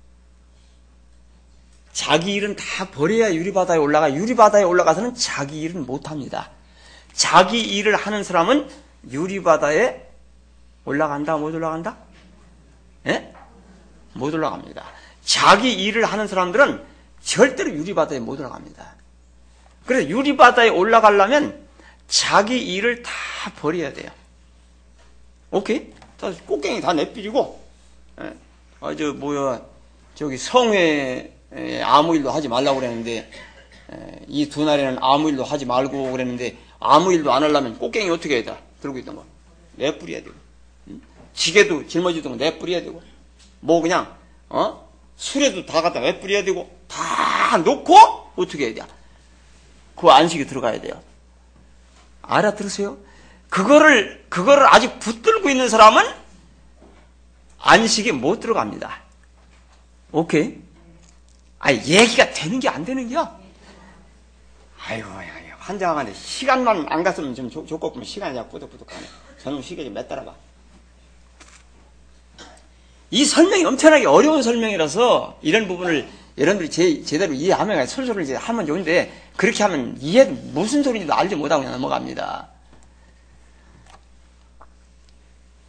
자기 일은 다 버려야 유리바다에 올라가. 유리바다에 올라가서는 자기 일은 못합니다. 자기 일을 하는 사람은 유리바다에 올라간다? 못 올라간다? 예? 못 올라갑니다. 자기 일을 하는 사람들은 절대로 유리바다에 못 올라갑니다. 그래서 유리바다에 올라가려면 자기 일을 다 버려야 돼요. 오케이? 꽃갱이 다 내버리고, 예. 아, 저, 뭐야, 저기 성회 아무 일도 하지 말라고 그랬는데, 이 두 날에는 아무 일도 하지 말고 그랬는데, 아무 일도 안 하려면 꽃갱이 어떻게 해야 돼? 들고 있던 거. 내버려야 되고, 응? 지게도 짊어지던 거 내버려야 되고, 뭐 그냥, 어? 술에도 다 갖다 내버려야 되고, 다 놓고, 어떻게 해야 돼? 그 안식에 들어가야 돼요. 알아들으세요? 그거를, 그거를 아직 붙들고 있는 사람은 안식에 못 들어갑니다. 오케이? 아, 얘기가 되는 게 안 되는 게요? 아이고, 아이고, 환장하네. 시간만 안 갔으면 좀 좋, 좋겠구만. 시간이 자꾸 뿌득뿌득하네. 저놈 시계 좀 몇 따라봐. 이 설명이 엄청나게 어려운 설명이라서 이런 부분을 여러분들이 제, 제대로 이해하면 설설을 이제 하면 좋은데 그렇게 하면 이해 무슨 소리인지도 알지 못하고 그냥 넘어갑니다.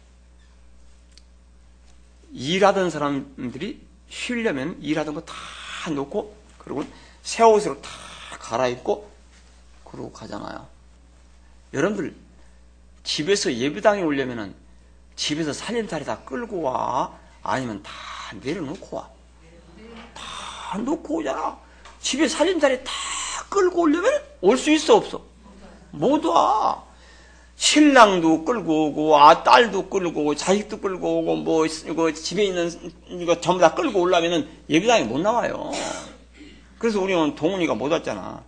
일하던 사람들이 쉬려면 일하던 거 다 다 놓고 그리고 새 옷으로 다 갈아입고 그러고 가잖아요. 여러분들 집에서 예배당에 오려면은 집에서 살림살이 다 끌고 와? 아니면 다 내려놓고 와? 다 놓고 오잖아. 집에 살림살이 다 끌고 오려면 올 수 있어 없어? 못 와. 신랑도 끌고 오고, 아, 딸도 끌고 오고, 자식도 끌고 오고, 뭐, 이거 집에 있는 이거 전부 다 끌고 오려면은 예배당에 못 나와요. 그래서 우리는 동훈이가 못 왔잖아.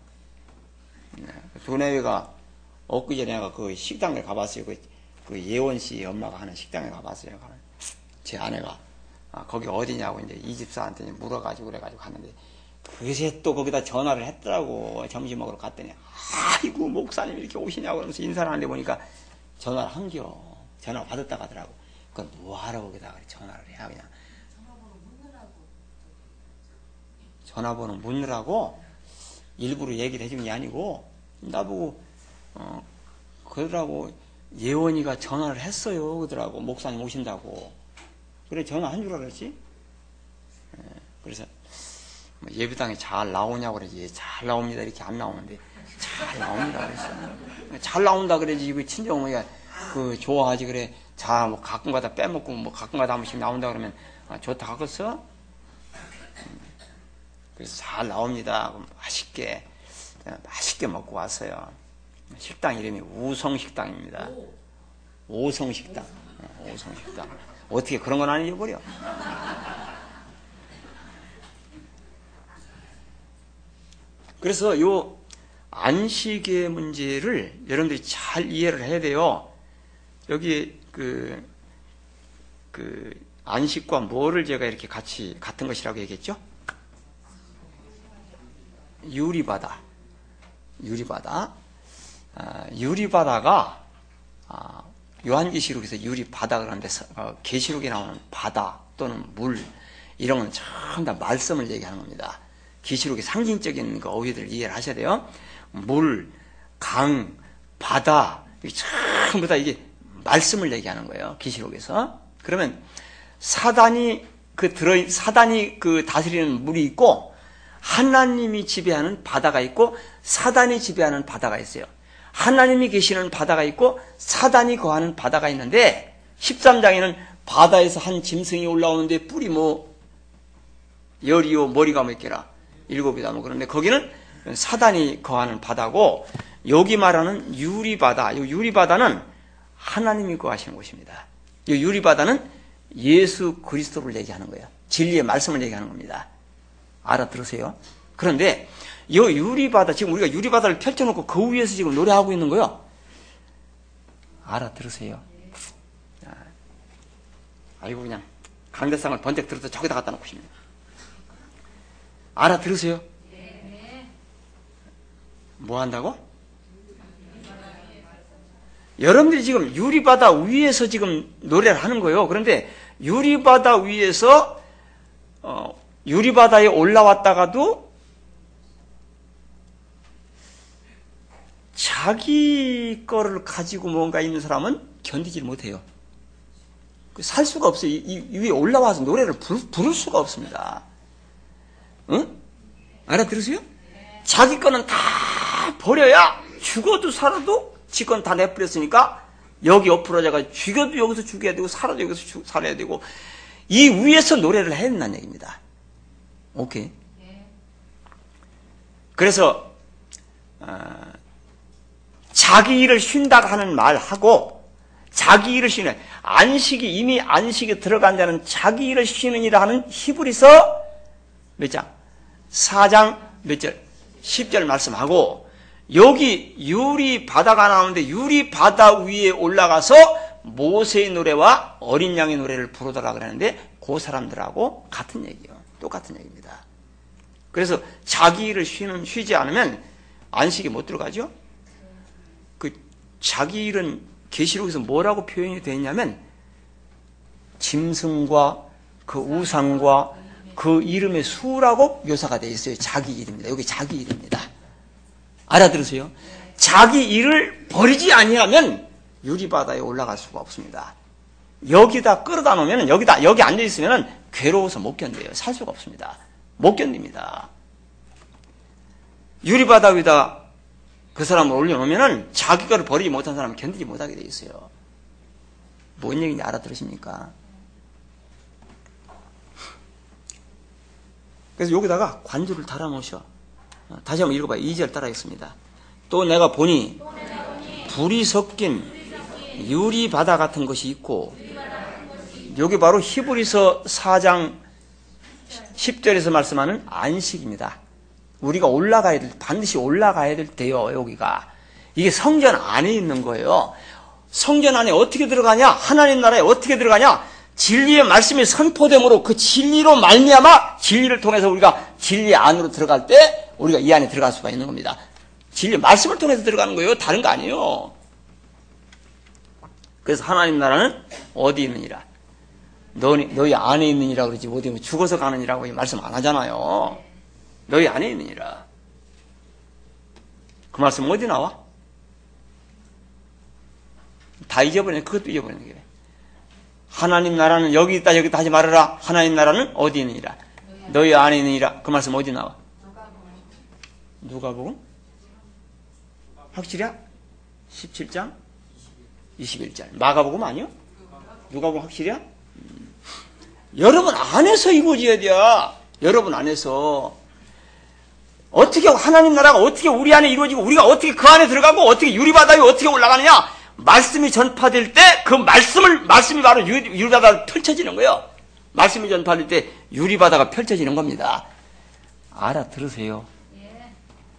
도내위가 엊그전에 내가 그 식당에 가봤어요. 그, 그 예원 씨 엄마가 하는 식당에 가봤어요. 제 아내가. 아, 거기 어디냐고 이제 이 집사한테 물어가지고 그래가지고 갔는데, 그새 또 거기다 전화를 했더라고. 점심 먹으러 갔더니, 아이고, 목사님 이렇게 오시냐고 그러면서 인사를 하는데 보니까 전화를 한겨. 전화 받았다 가더라고. 그건 뭐하러 거기다 전화를 해야 그냥. 전화번호 묻느라고. 전화번호 묻느라고 일부러 얘기를 해준 게 아니고, 나보고, 어, 그러더라고. 예원이가 전화를 했어요. 그러더라고. 목사님 오신다고. 그래, 전화한 줄 알았지? 예, 그래서, 예배당에 잘 나오냐고 그러지. 잘 나옵니다. 이렇게 안 나오는데. 잘 나옵니다. 그랬어. 잘 나온다 그러지. 그 친정어머니가 그 좋아하지. 그래. 자, 뭐 가끔가다 빼먹고 뭐 가끔가다 한 번씩 나온다 그러면 아, 좋다 하겠어? 그래서 잘 나옵니다. 맛있게. 맛있게 먹고 왔어요. 식당 이름이 우성식당입니다. 오성식당. 오성식당. 어떻게 그런 건 안 잊어버려? 그래서 요 안식의 문제를 여러분들이 잘 이해를 해야 돼요. 여기 그, 그 안식과 뭐를 제가 이렇게 같이 같은 것이라고 얘기했죠? 유리바다. 유리바다. 아, 유리바다가 아, 요한계시록에서 유리바다 그러는데 어, 계시록에 나오는 바다 또는 물 이런 건 전부 다 말씀을 얘기하는 겁니다. 계시록의 상징적인 그 어휘들을 이해를 하셔야 돼요. 물, 강, 바다 전부 다 이게 말씀을 얘기하는 거예요. 계시록에서. 그러면 사단이 그 들어 사단이 그 다스리는 물이 있고 하나님이 지배하는 바다가 있고 사단이 지배하는 바다가 있어요. 하나님이 계시는 바다가 있고 사단이 거하는 바다가 있는데 십삼 장에는 바다에서 한 짐승이 올라오는데 뿔이 뭐 열이요 머리가 몇 개라 일곱이다 뭐 그런데 거기는 사단이 거하는 바다고 여기 말하는 유리바다, 이 유리바다는 하나님이 거하시는 곳입니다. 이 유리바다는 예수 그리스도를 얘기하는 거예요. 진리의 말씀을 얘기하는 겁니다. 알아들으세요? 그런데 이 유리바다, 지금 우리가 유리바다를 펼쳐놓고 그 위에서 지금 노래하고 있는 거예요. 알아들으세요? 아이고 그냥 강대상을 번쩍 들어서 저기다 갖다 놓고 싶네요. 알아들으세요? 뭐 한다고? 여러분들이 지금 유리바다 위에서 지금 노래를 하는 거예요. 그런데 유리바다 위에서 어, 유리바다에 올라왔다가도 자기 거를 가지고 뭔가 있는 사람은 견디질 못해요. 살 수가 없어요. 이, 이 위에 올라와서 노래를 부를, 부를 수가 없습니다. 응? 알아들으세요? 자기 거는 다 버려야 죽어도 살아도 지 건 다 내버렸으니까 여기 엎으러져가 죽여도 여기서 죽여야 되고 살아도 여기서 죽, 살아야 되고 이 위에서 노래를 해야 된다는 얘기입니다. 오케이. 그래서 어, 자기 일을 쉰다고 하는 말하고 자기 일을 쉬는 안식이 이미 안식에 들어간 자는 자기 일을 쉬는이라 하는 히브리서 몇 장? 사 장 몇 절? 십 절 말씀하고 여기 유리 바다가 나오는데 유리 바다 위에 올라가서 모세의 노래와 어린 양의 노래를 부르더라 그러는데 그 사람들하고 같은 얘기예요. 똑같은 얘기입니다. 그래서 자기 일을 쉬는 쉬지 않으면 안식에 못 들어가죠. 그 자기 일은 계시록에서 뭐라고 표현이 되어 있냐면 짐승과 그 우상과 그 이름의 수라고 묘사가 되어 있어요. 자기 일입니다. 여기 자기 일입니다. 알아들으세요? 자기 일을 버리지 아니하면 유리바다에 올라갈 수가 없습니다. 여기다 끌어다 놓으면 여기다 여기 앉아 있으면 괴로워서 못 견뎌요. 살 수가 없습니다. 못 견딥니다. 유리바다 위에다 그 사람을 올려놓으면은 자기 거를 버리지 못한 사람은 견디지 못하게 돼 있어요. 뭔 얘기인지 알아들으십니까? 그래서 여기다가 관주를 달아 놓으셔. 다시 한번 읽어봐요. 이 절 따라하겠습니다. 또 내가 보니 불이 섞인 유리바다 같은 것이 있고, 여기 바로 히브리서 사 장 십 절에서 말씀하는 안식입니다. 우리가 올라가야 될, 반드시 올라가야 될 때요, 여기가. 이게 성전 안에 있는 거예요. 성전 안에 어떻게 들어가냐? 하나님 나라에 어떻게 들어가냐? 진리의 말씀이 선포됨으로 그 진리로 말미암아 진리를 통해서 우리가 진리 안으로 들어갈 때 우리가 이 안에 들어갈 수가 있는 겁니다. 진리 말씀을 통해서 들어가는 거예요. 다른 거 아니에요. 그래서 하나님 나라는 어디 있느니라? 너희, 너희 안에 있느니라 그러지 어디 뭐 죽어서 가느니라고 말씀 안 하잖아요. 너희 안에 있느니라. 그 말씀 어디 나와? 다 잊어버리네. 그것도 잊어버리는 게. 하나님 나라는 여기 있다 여기 있다 하지 말아라. 하나님 나라는 어디 있느니라? 너희 안에 있느니라. 그 말씀 어디 나와? 누가복음? 확실이야? 십칠 장 이십일 절. 마가복음 아니요? 누가복음 확실이야? 음. 여러분 안에서 이루어져야 돼요. 여러분 안에서. 어떻게 하나님 나라가 어떻게 우리 안에 이루어지고 우리가 어떻게 그 안에 들어가고 어떻게 유리바다에 어떻게 올라가느냐? 말씀이 전파될 때 그 말씀을 말씀이 바로 유리, 유리바다가 펼쳐지는 거예요. 말씀이 전파될 때 유리바다가 펼쳐지는 겁니다. 알아들으세요. 예.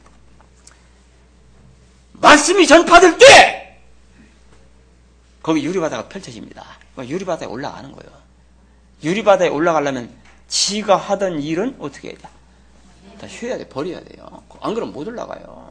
말씀이 전파될 때 거기 유리바다가 펼쳐집니다. 유리바다에 올라가는 거예요. 유리바다에 올라가려면 지가 하던 일은 어떻게 해야 돼? 다 쉬어야 돼. 버려야 돼요. 안 그러면 못 올라가요.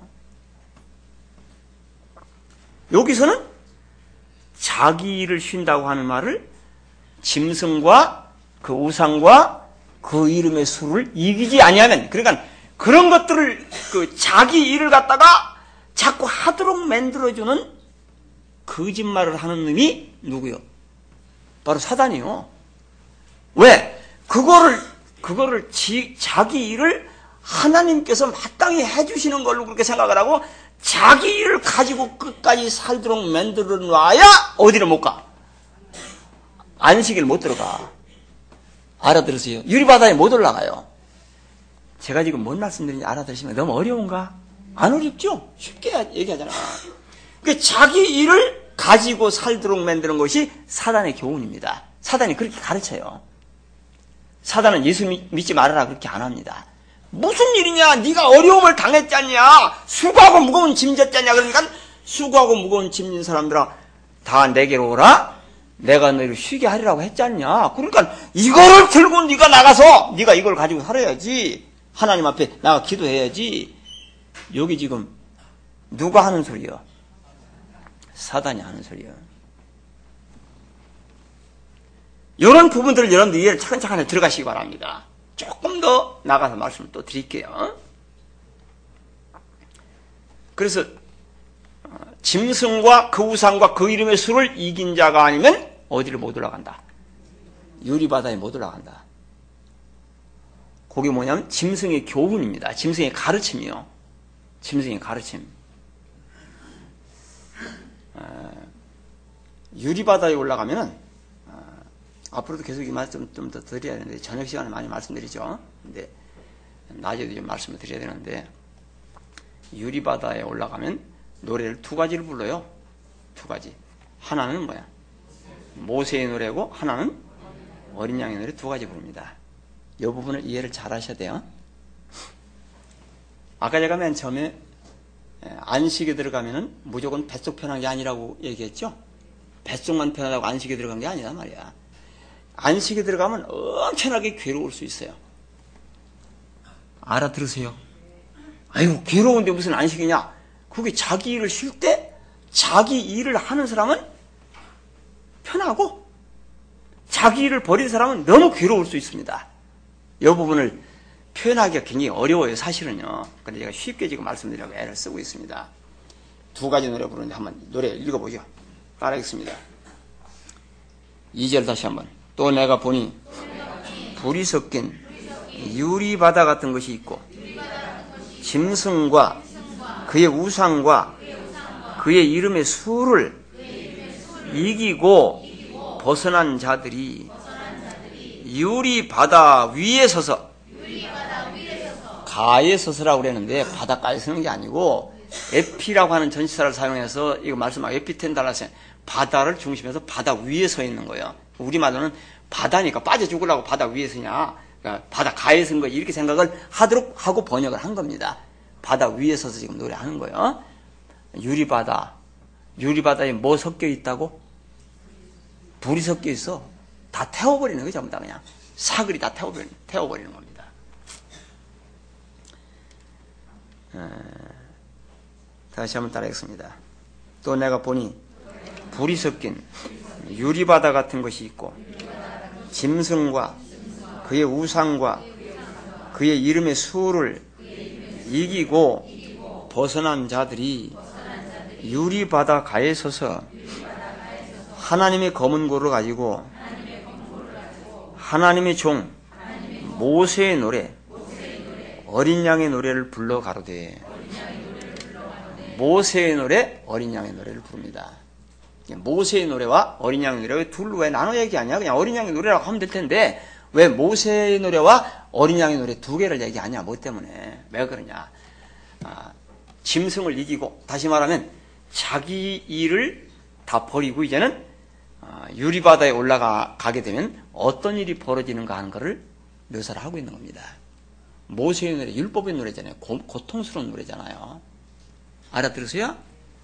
여기서는 자기 일을 쉰다고 하는 말을 짐승과 그 우상과 그 이름의 수를 이기지 아니하면, 그러니까 그런 것들을 그 자기 일을 갖다가 자꾸 하도록 만들어주는 거짓말을 하는 놈이 누구요? 바로 사단이요. 왜? 그거를 그거를 지, 자기 일을 하나님께서 마땅히 해주시는 걸로 그렇게 생각을 하고 자기 일을 가지고 끝까지 살도록 만들어 놔야 어디를 못 가? 안식일 못 들어가. 알아들으세요? 유리바다에 못 올라가요. 제가 지금 뭔 말씀드리는지 알아들으시면 너무 어려운가? 안 어렵죠? 쉽게 얘기하잖아. 그러니까 자기 일을 가지고 살도록 만드는 것이 사단의 교훈입니다. 사단이 그렇게 가르쳐요. 사단은 예수 믿지 말아라 그렇게 안 합니다. 무슨 일이냐? 네가 어려움을 당했잖냐? 수고하고 무거운 짐 졌잖냐? 그러니까 수고하고 무거운 짐 진 사람들아 다 내게로 오라. 내가 너희를 쉬게 하리라고 했잖냐? 그러니까 이거를 들고 네가 나가서 네가 이걸 가지고 살아야지. 하나님 앞에 나가 기도해야지. 여기 지금 누가 하는 소리야? 사단이 하는 소리야. 이런 부분들을 여러분들 이해를 차근차근 들어가시기 바랍니다. 조금 더 나가서 말씀을 또 드릴게요. 그래서 짐승과 그 우상과 그 이름의 수를 이긴 자가 아니면 어디를 못 올라간다? 유리바다에 못 올라간다. 그게 뭐냐면 짐승의 교훈입니다. 짐승의 가르침이요. 짐승의 가르침. 유리바다에 올라가면은 앞으로도 계속 이 말씀 좀 더 드려야 되는데, 저녁 시간에 많이 말씀드리죠. 근데, 낮에도 좀 말씀을 드려야 되는데, 유리바다에 올라가면 노래를 두 가지를 불러요. 두 가지. 하나는 뭐야? 모세의 노래고, 하나는 어린 양의 노래 두 가지 부릅니다. 이 부분을 이해를 잘 하셔야 돼요. 아까 제가 맨 처음에 안식에 들어가면은 무조건 뱃속 편한 게 아니라고 얘기했죠? 뱃속만 편하다고 안식에 들어간 게 아니란 말이야. 안식에 들어가면 엄청나게 괴로울 수 있어요. 알아들으세요? 아이고, 괴로운데 무슨 안식이냐? 그게 자기 일을 쉴 때 자기 일을 하는 사람은 편하고 자기 일을 버린 사람은 너무 괴로울 수 있습니다. 이 부분을 표현하기가 굉장히 어려워요, 사실은요. 근데 제가 쉽게 지금 말씀드리려고 애를 쓰고 있습니다. 두 가지 노래 부르는데 한번 노래 읽어보죠. 따라하겠습니다. 이 절 다시 한번. 또 내가 보니 불이 섞인 유리바다 같은 것이 있고 짐승과 그의 우상과 그의 이름의 수를 이기고 벗어난 자들이 유리바다 위에 서서, 가에 서서라고 그랬는데 바닷가에 서는 게 아니고 에피라고 하는 전치사를 사용해서 이거 말씀하고 에피텐달라스, 바다를 중심해서 바다 위에 서 있는 거예요. 우리말로는 바다니까 빠져 죽으려고 바다 위에 서냐, 그러니까 바다 가에 선 거 이렇게 생각을 하도록 하고 번역을 한 겁니다. 바다 위에 서서 지금 노래하는 거예요. 유리바다, 유리바다에 뭐 섞여 있다고? 불이 섞여 있어. 다 태워버리는 거죠. 전부 다 그냥 사글이 다 태워버리는, 태워버리는 겁니다. 에, 다시 한번 따라하겠습니다. 또 내가 보니 불이 섞인 유리바다 같은 것이 있고 짐승과 그의 우상과 그의 이름의 수를 이기고 벗어난 자들이 유리바다 가에 서서 하나님의 검은 고를 가지고 하나님의 종 모세의 노래, 어린 양의 노래를 불러 가로되, 모세의 노래, 어린 양의 노래를 부릅니다. 모세의 노래와 어린 양의 노래 왜 둘로 왜 나눠 얘기하냐? 그냥 어린 양의 노래라고 하면 될 텐데 왜 모세의 노래와 어린 양의 노래 두 개를 얘기하냐? 뭐 때문에? 왜 그러냐? 아, 짐승을 이기고, 다시 말하면 자기 일을 다 버리고 이제는 아, 유리바다에 올라가게 되면 어떤 일이 벌어지는가 하는 것을 묘사를 하고 있는 겁니다. 모세의 노래, 율법의 노래잖아요. 고, 고통스러운 노래잖아요. 알아들으세요?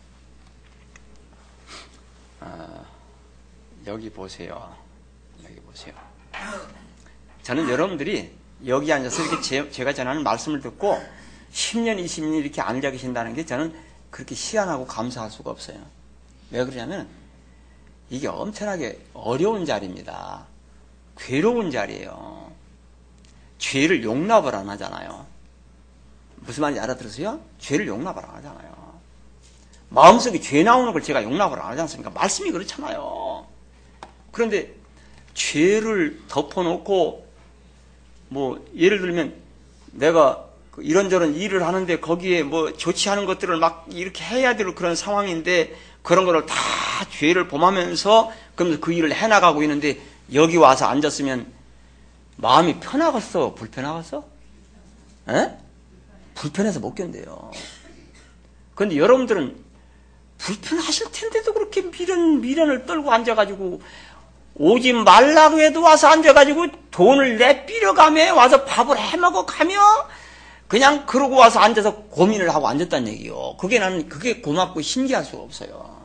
아, 여기 보세요. 여기 보세요. 저는 여러분들이 여기 앉아서 이렇게 제, 제가 전하는 말씀을 듣고 십 년, 이십 년 이렇게 앉아 계신다는 게 저는 그렇게 희한하고 감사할 수가 없어요. 왜 그러냐면 이게 엄청나게 어려운 자리입니다. 괴로운 자리예요. 죄를 용납을 안 하잖아요. 무슨 말인지 알아들으세요? 죄를 용납을 안 하잖아요. 마음속에 죄 나오는 걸 제가 용납을 안 하지 않습니까? 말씀이 그렇잖아요. 그런데 죄를 덮어놓고 뭐 예를 들면 내가 이런저런 일을 하는데 거기에 뭐 좋지 않은 것들을 막 이렇게 해야 될 그런 상황인데 그런 거를 다 죄를 범하면서 그러면서 그 일을 해나가고 있는데 여기 와서 앉았으면 마음이 편하겠어? 불편하겠어? 에? 불편해서 못 견뎌요. 그런데 여러분들은 불편하실 텐데도 그렇게 미련, 미련을 떨고 앉아가지고 오지 말라고 해도 와서 앉아가지고 돈을 내비려가며 와서 밥을 해먹어 가며 그냥 그러고 와서 앉아서 고민을 하고 앉았다는 얘기요. 그게 나는 그게 고맙고 신기할 수가 없어요.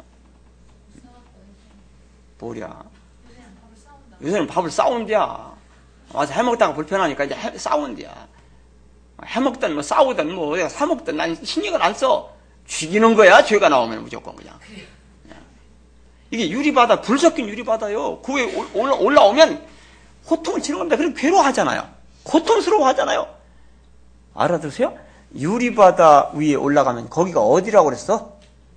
뭐랴? 요새는 밥을 싸운대야. 와서 해먹다가 불편하니까 이제 해, 싸운대야. 해먹든 뭐 싸우든 뭐 내가 사먹든 난 신경을 안 써. 죽이는 거야. 죄가 나오면 무조건 그냥. 이게 유리바다, 불 섞인 유리바다요. 그 위에 올라, 올라오면 고통을 치는 겁니다. 그럼 괴로워하잖아요. 고통스러워하잖아요. 알아들으세요? 유리바다 위에 올라가면 거기가 어디라고 그랬어?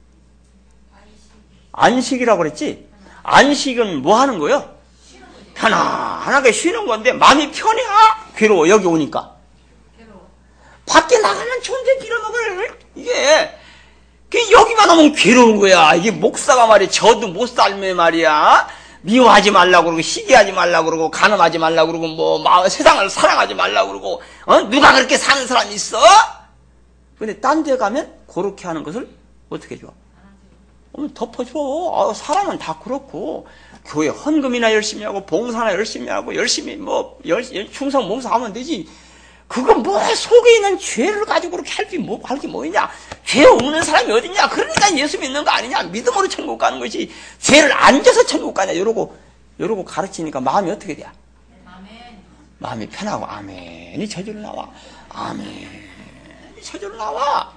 안식이라고 그랬지? 안식은 뭐 하는 거예요? 편안하게 쉬는 건데 마음이 편해? 괴로워. 여기 오니까. 밖에 나가면 좋은데 빌어먹을 이게 여기만 오면 괴로운 거야. 이게 목사가 말이야. 저도 못 살매 말이야. 미워하지 말라고 그러고 시기하지 말라고 그러고 간음하지 말라고 그러고 뭐 마음, 세상을 사랑하지 말라고 그러고 어? 누가 그렇게 사는 사람이 있어? 근데 딴 데 가면 그렇게 하는 것을 어떻게 줘? 어, 덮어줘. 아, 사람은 다 그렇고 교회 헌금이나 열심히 하고 봉사나 열심히 하고 열심히 뭐 열심히 충성 봉사하면 되지. 그건 뭐 속에 있는 죄를 가지고 그렇게 할 게 뭐, 할 게 뭐 있냐? 죄 없는 사람이 어딨냐? 그러니까 예수 믿는 거 아니냐? 믿음으로 천국 가는 것이 죄를 안 져서 천국 가냐? 이러고, 이러고 가르치니까 마음이 어떻게 돼? 아멘. 마음이 편하고, 아멘이 저절로 나와. 아멘이 저절로 나와.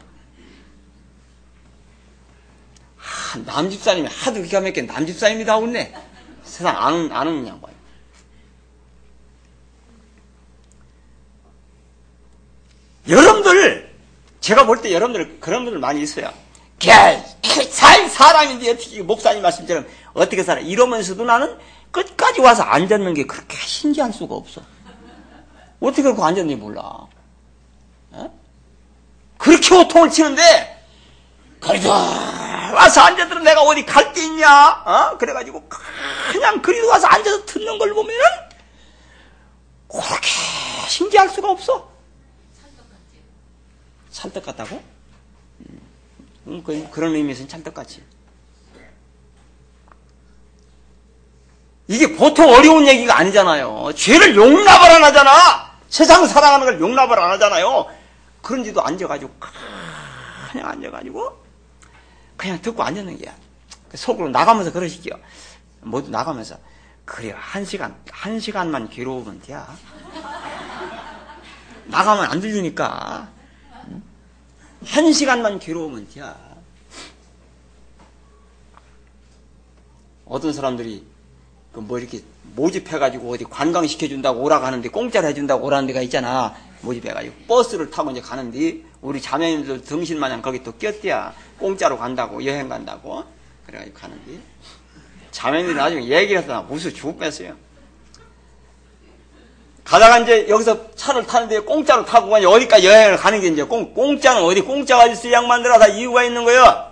하, 남집사님이 하도 기가 막히게 남집사님이 다 웃네. 세상 아는, 아는 양반. 여러분들, 제가 볼 때 여러분들, 그런 분들 많이 있어요. 살 사람인데 어떻게, 목사님 말씀처럼 어떻게 살아? 이러면서도 나는 끝까지 와서 앉았는 게 그렇게 신기할 수가 없어. 어떻게 그렇게 앉았는지 몰라. 에? 그렇게 호통을 치는데, 그래도 와서 앉아들어 내가 어디 갈 데 있냐? 어? 그래가지고 그냥 그리도 와서 앉아서 듣는 걸 보면은 그렇게 신기할 수가 없어. 찰떡 같다고? 음, 그런 의미에서는 찰떡같이. 이게 보통 어려운 얘기가 아니잖아요. 죄를 용납을 안 하잖아. 세상 살아가는 걸 용납을 안 하잖아요. 그런지도 앉아가지고 그냥 앉아가지고 그냥 듣고 앉는 게야. 속으로 나가면서 그러시죠. 모두 나가면서 그래 한 시간 한 시간만 괴로우면 돼야. 나가면 안 들리니까 한 시간만 괴로우면 돼야. 어떤 사람들이 그 뭐 이렇게 모집해가지고 어디 관광시켜준다고 오라고 하는데 공짜로 해준다고 오라는 데가 있잖아. 모집해가지고 버스를 타고 이제 가는데 우리 자매님들 등신마냥 거기 또 꼈대야. 공짜로 간다고 여행 간다고 그래가지고 가는데 자매님들이 나중에 얘기를 했더니 무슨 죽을 뺐어요. 가다가 이제 여기서 차를 타는데 공짜로 타고 어디까지 여행을 가는 게 이제 공, 공짜는 어디 공짜가 있어. 이 양반들아 다 이유가 있는 거예요.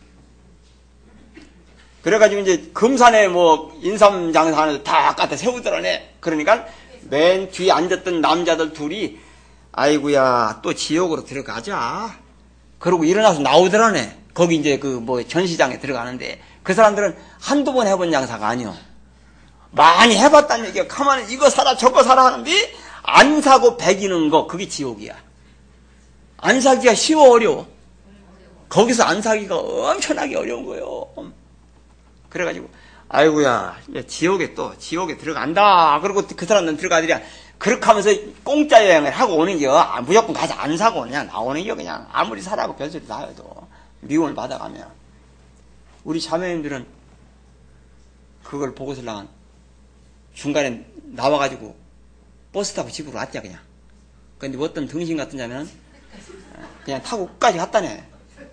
그래가지고 이제 금산에 뭐 인삼장사 하는데 다 갖다 세우더라네. 그러니까 맨 뒤에 앉았던 남자들 둘이 아이고야 또 지옥으로 들어가자. 그러고 일어나서 나오더라네. 거기 이제 그 뭐 전시장에 들어가는데 그 사람들은 한두 번 해본 장사가 아니요. 많이 해봤다는 얘기야. 가만히 이거 사라 저거 사라 하는데 안 사고 배기는 거 그게 지옥이야. 안 사기가 쉬워 어려워. 거기서 안 사기가 엄청나게 어려운 거예요. 그래가지고 아이고야 지옥에 또 지옥에 들어간다. 그리고 그 사람들은 들어가더랴. 그렇게 하면서 공짜 여행을 하고 오는 게 아, 무조건 가서 안 사고 그냥 나오는 게 그냥 아무리 사라고 별소리 다 해도 미움을 받아가면 우리 자매님들은 그걸 보고서랑 중간에 나와가지고 버스 타고 집으로 왔자 그냥. 근데 어떤 등신 같은 자면은 그냥 타고 끝까지 갔다네.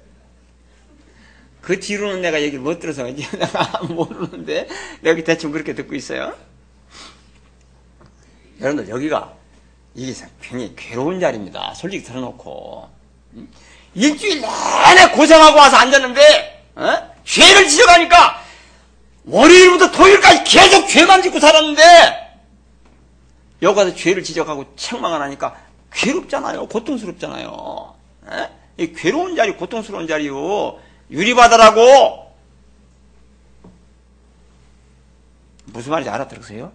그 뒤로는 내가 얘기를 못 들어서 내가 모르는데 여기 대충 그렇게 듣고 있어요. 여러분들 여기가 이게 굉장히 괴로운 자리입니다. 솔직히 들어놓고 일주일 내내 고생하고 와서 앉았는데 어? 죄를 지어가니까 월요일부터 토요일까지 계속 죄만 짓고 살았는데 여기 가서 죄를 지적하고 책망을 하니까 괴롭잖아요. 고통스럽잖아요. 에? 이 괴로운 자리 고통스러운 자리요. 유리바다라고. 무슨 말인지 알아들으세요?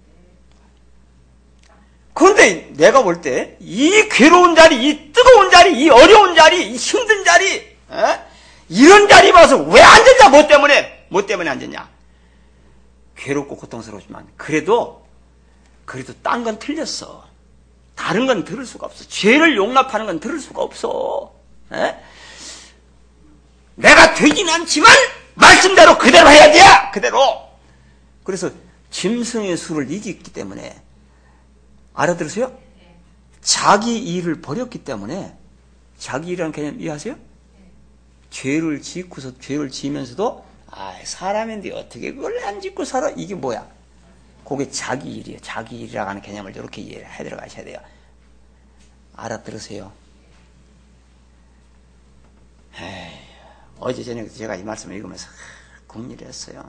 그런데 내가 볼 때 이 괴로운 자리, 이 뜨거운 자리, 이 어려운 자리, 이 힘든 자리 에? 이런 자리 봐서 왜 앉았냐? 뭐 때문에? 뭐 때문에 앉았냐? 괴롭고 고통스럽지만 그래도 그래도 딴 건 틀렸어. 다른 건 들을 수가 없어. 죄를 용납하는 건 들을 수가 없어. 에? 내가 되진 않지만 말씀대로 그대로 해야 돼. 그대로. 그래서 짐승의 수를 이겼기 때문에 알아들으세요? 자기 일을 버렸기 때문에 자기 일이라는 개념 이해하세요? 죄를 짓고서 죄를 지으면서도 아 사람인데 어떻게 그걸 안 짓고 살아? 이게 뭐야? 그게 자기 일이에요. 자기 일이라고 하는 개념을 이렇게 이해를 해 들어가셔야 돼요. 알아들으세요? 에이, 어제 저녁에 제가 이 말씀을 읽으면서 궁리를 했어요.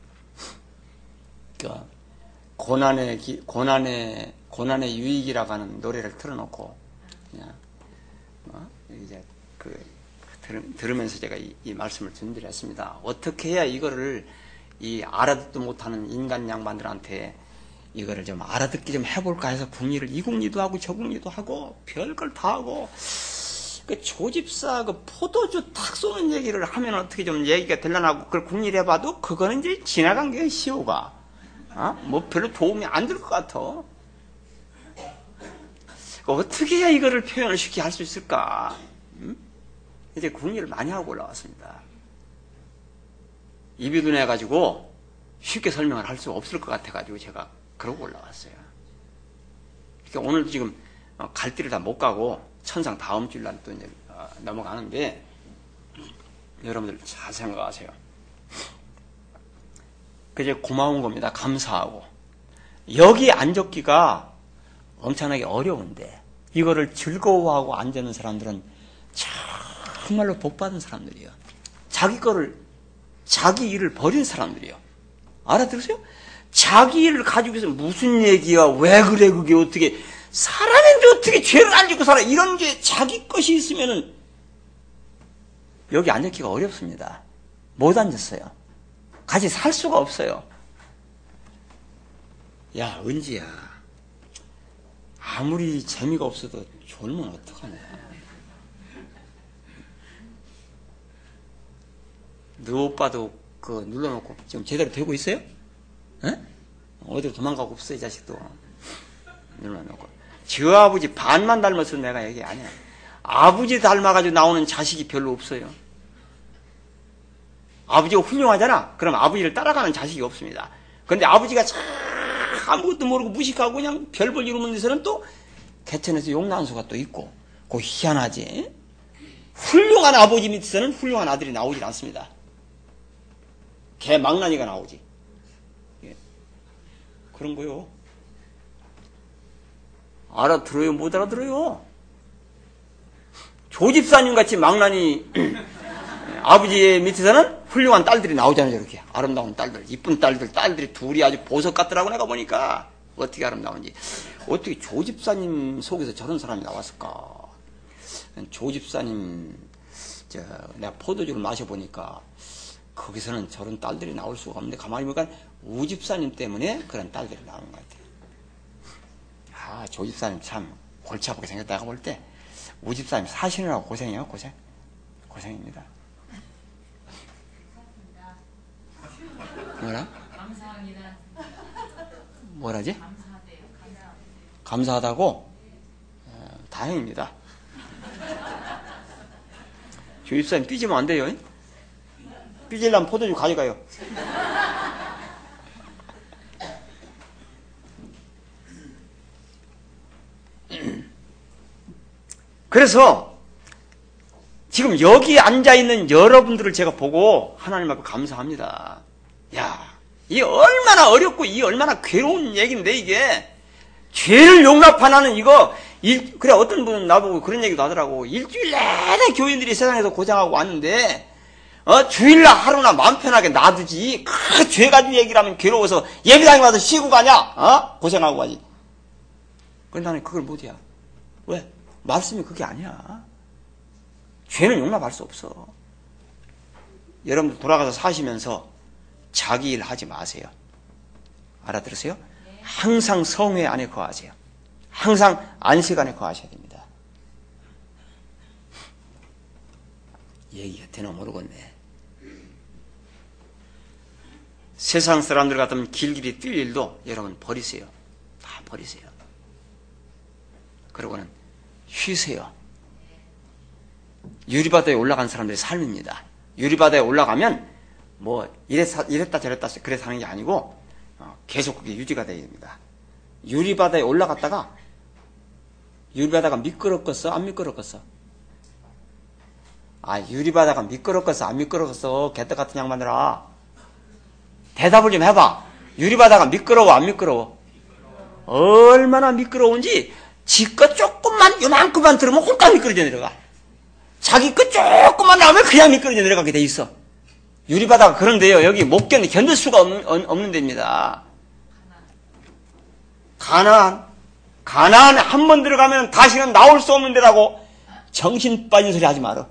그 고난의 기, 고난의 고난의 유익이라고 하는 노래를 틀어놓고 그냥 어? 이제 그 들, 들으면서 제가 이, 이 말씀을 준비를 했습니다. 어떻게 해야 이거를 이 알아듣도 못하는 인간 양반들한테 이거를 좀 알아듣기 좀 해볼까 해서 궁리를 이 궁리도 하고 저 궁리도 하고 별걸 다 하고 그 조집사 그 포도주 탁 쏘는 얘기를 하면 어떻게 좀 얘기가 되려나고 그걸 궁리를 해봐도 그거는 이제 지나간 게 시호가 어? 뭐 별로 도움이 안 될 것 같아. 어떻게 해야 이거를 표현을 쉽게 할 수 있을까? 음? 이제 궁리를 많이 하고 올라왔습니다. 입이 둔해가지고 쉽게 설명을 할 수 없을 것 같아가지고 제가 그러고 올라왔어요. 그러니까 오늘 지금 갈 길을 다 못 가고 천상 다음 주일날 또 이제 넘어가는데 여러분들 잘 생각하세요. 그게 고마운 겁니다. 감사하고. 여기 앉았기가 엄청나게 어려운데 이거를 즐거워하고 앉는 사람들은 정말로 복받은 사람들이에요. 자기 거를, 자기 일을 버린 사람들이에요. 알아들으세요? 자기 일을 가지고 있으면 무슨 얘기야, 왜 그래, 그게 어떻게, 사람인데 어떻게 죄를 안 짓고 살아. 이런 게 자기 것이 있으면은 여기 앉기가 어렵습니다. 못 앉았어요. 같이 살 수가 없어요. 야, 은지야. 아무리 재미가 없어도 졸면 어떡하냐. 너 오빠도 그 눌러놓고 지금 제대로 되고 있어요? 에? 어디로 도망가고 없어, 이 자식도. 눌러놓고. 저 아버지 반만 닮았어, 내가 얘기 아니야. 아버지 닮아가지고 나오는 자식이 별로 없어요. 아버지가 훌륭하잖아? 그럼 아버지를 따라가는 자식이 없습니다. 그런데 아버지가 참 아무것도 모르고 무식하고 그냥 별 볼 일 없는 데서는 또 개천에서 용난수가 또 있고, 그거 희한하지? 훌륭한 아버지 밑에서는 훌륭한 아들이 나오질 않습니다. 개 망나니가 나오지. 예. 그런 거요. 알아들어요? 못 알아들어요? 조집사님 같이 망나니 아버지의 밑에서는 훌륭한 딸들이 나오잖아요. 이렇게 아름다운 딸들, 이쁜 딸들, 딸들이 둘이 아주 보석 같더라고. 내가 보니까 어떻게 아름다운지. 어떻게 조집사님 속에서 저런 사람이 나왔을까? 조집사님, 저 내가 포도주를 마셔보니까 거기서는 저런 딸들이 나올 수가 없는데, 가만히 보니까 우집사님 때문에 그런 딸들이 나오는 것 같아요. 아, 조집사님 참 골치 아프게 생겼다. 내가 볼 때 우집사님 사시느라고 고생해요. 고생. 고생입니다. 뭐라? 감사합니다. 뭐라지? 감사하대요. 감사하대요. 감사하다고? 어, 다행입니다. 조집사님 삐지면 안 돼요. 삐질라면 포도주 가져가요. 그래서 지금 여기 앉아있는 여러분들을 제가 보고 하나님 앞에 감사합니다. 야, 이 얼마나 어렵고 이 얼마나 괴로운 얘기인데, 이게 죄를 용납하는 이거 일, 그래 어떤 분은 나보고 그런 얘기도 하더라고. 일주일 내내 교인들이 세상에서 고생하고 왔는데 어, 주일날 하루나 마음 편하게 놔두지, 그 죄 가지고 얘기를 하면 괴로워서 예배당에 와서 쉬고 가냐? 어? 고생하고 가지. 그런데 나는 그걸 못해야. 왜? 말씀이 그게 아니야. 죄는 용납할 수 없어. 여러분들 돌아가서 사시면서 자기 일 하지 마세요. 알아들으세요? 항상 성회 안에 거하세요. 항상 안식 안에 거하셔야 됩니다. 얘기가 되나 모르겠네. 세상 사람들 같으면 길길이 뛸 일도 여러분 버리세요. 다 버리세요. 그러고는 쉬세요. 유리바다에 올라간 사람들의 삶입니다. 유리바다에 올라가면 뭐 이랬다, 이랬다 저랬다 그래 사는 게 아니고 어, 계속 그게 유지가 돼야 됩니다. 유리바다에 올라갔다가 유리바다가 미끄럽겠어? 안 미끄럽겠어? 아, 유리바다가 미끄럽겠어? 안 미끄럽겠어? 개떡 같은 양반들아, 대답을 좀 해봐. 유리바다가 미끄러워? 안 미끄러워? 얼마나 미끄러운지 지껏 조금만 요만큼만 들으면 홀딱 미끄러져 내려가. 자기 거 조금만 나오면 그냥 미끄러져 내려가게 돼 있어. 유리바다가 그런데요, 여기 못 견디, 견딜 수가 없는, 없는 데입니다. 가나안. 가나안에 한 번 들어가면 다시는 나올 수 없는 데라고. 정신 빠진 소리 하지 마라.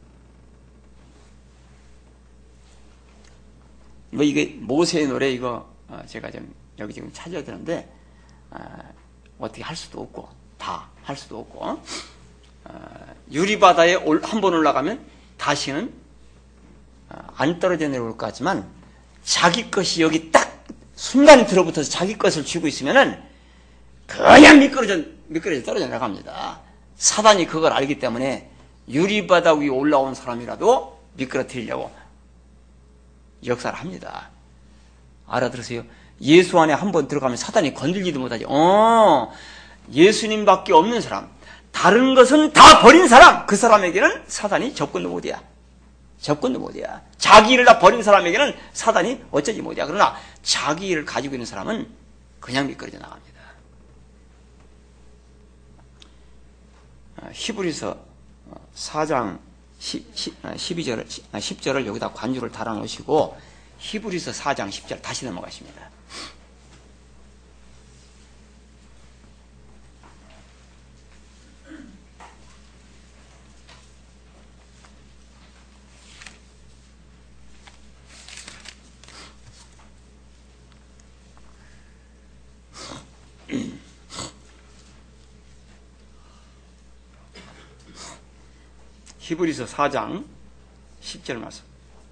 뭐 이게 모세의 노래 이거 어, 제가 좀 여기 지금 찾아야 되는데 어, 어떻게 할 수도 없고 다 할 수도 없고 어, 유리바다에 한 번 올라가면 다시는 어, 안 떨어져 내려올 것 같지만 자기 것이 여기 딱 순간에 들어붙어서 자기 것을 쥐고 있으면은 그냥 미끄러져 미끄러져 떨어져 내려갑니다. 사단이 그걸 알기 때문에 유리바다 위에 올라온 사람이라도 미끄러뜨리려고 역사를 합니다. 알아들으세요? 예수 안에 한번 들어가면 사단이 건들지도 못하죠. 어, 예수님밖에 없는 사람, 다른 것은 다 버린 사람, 그 사람에게는 사단이 접근도 못이야. 접근도 못이야. 자기 일을 다 버린 사람에게는 사단이 어쩌지 못이야. 그러나 자기 일을 가지고 있는 사람은 그냥 미끄러져 나갑니다. 히브리서 사 장 십이 절, 십 절을 여기다 관주를 달아 놓으시고 히브리서 사 장 십 절 다시 넘어가십니다. 히브리서 사 장 십 절 말씀.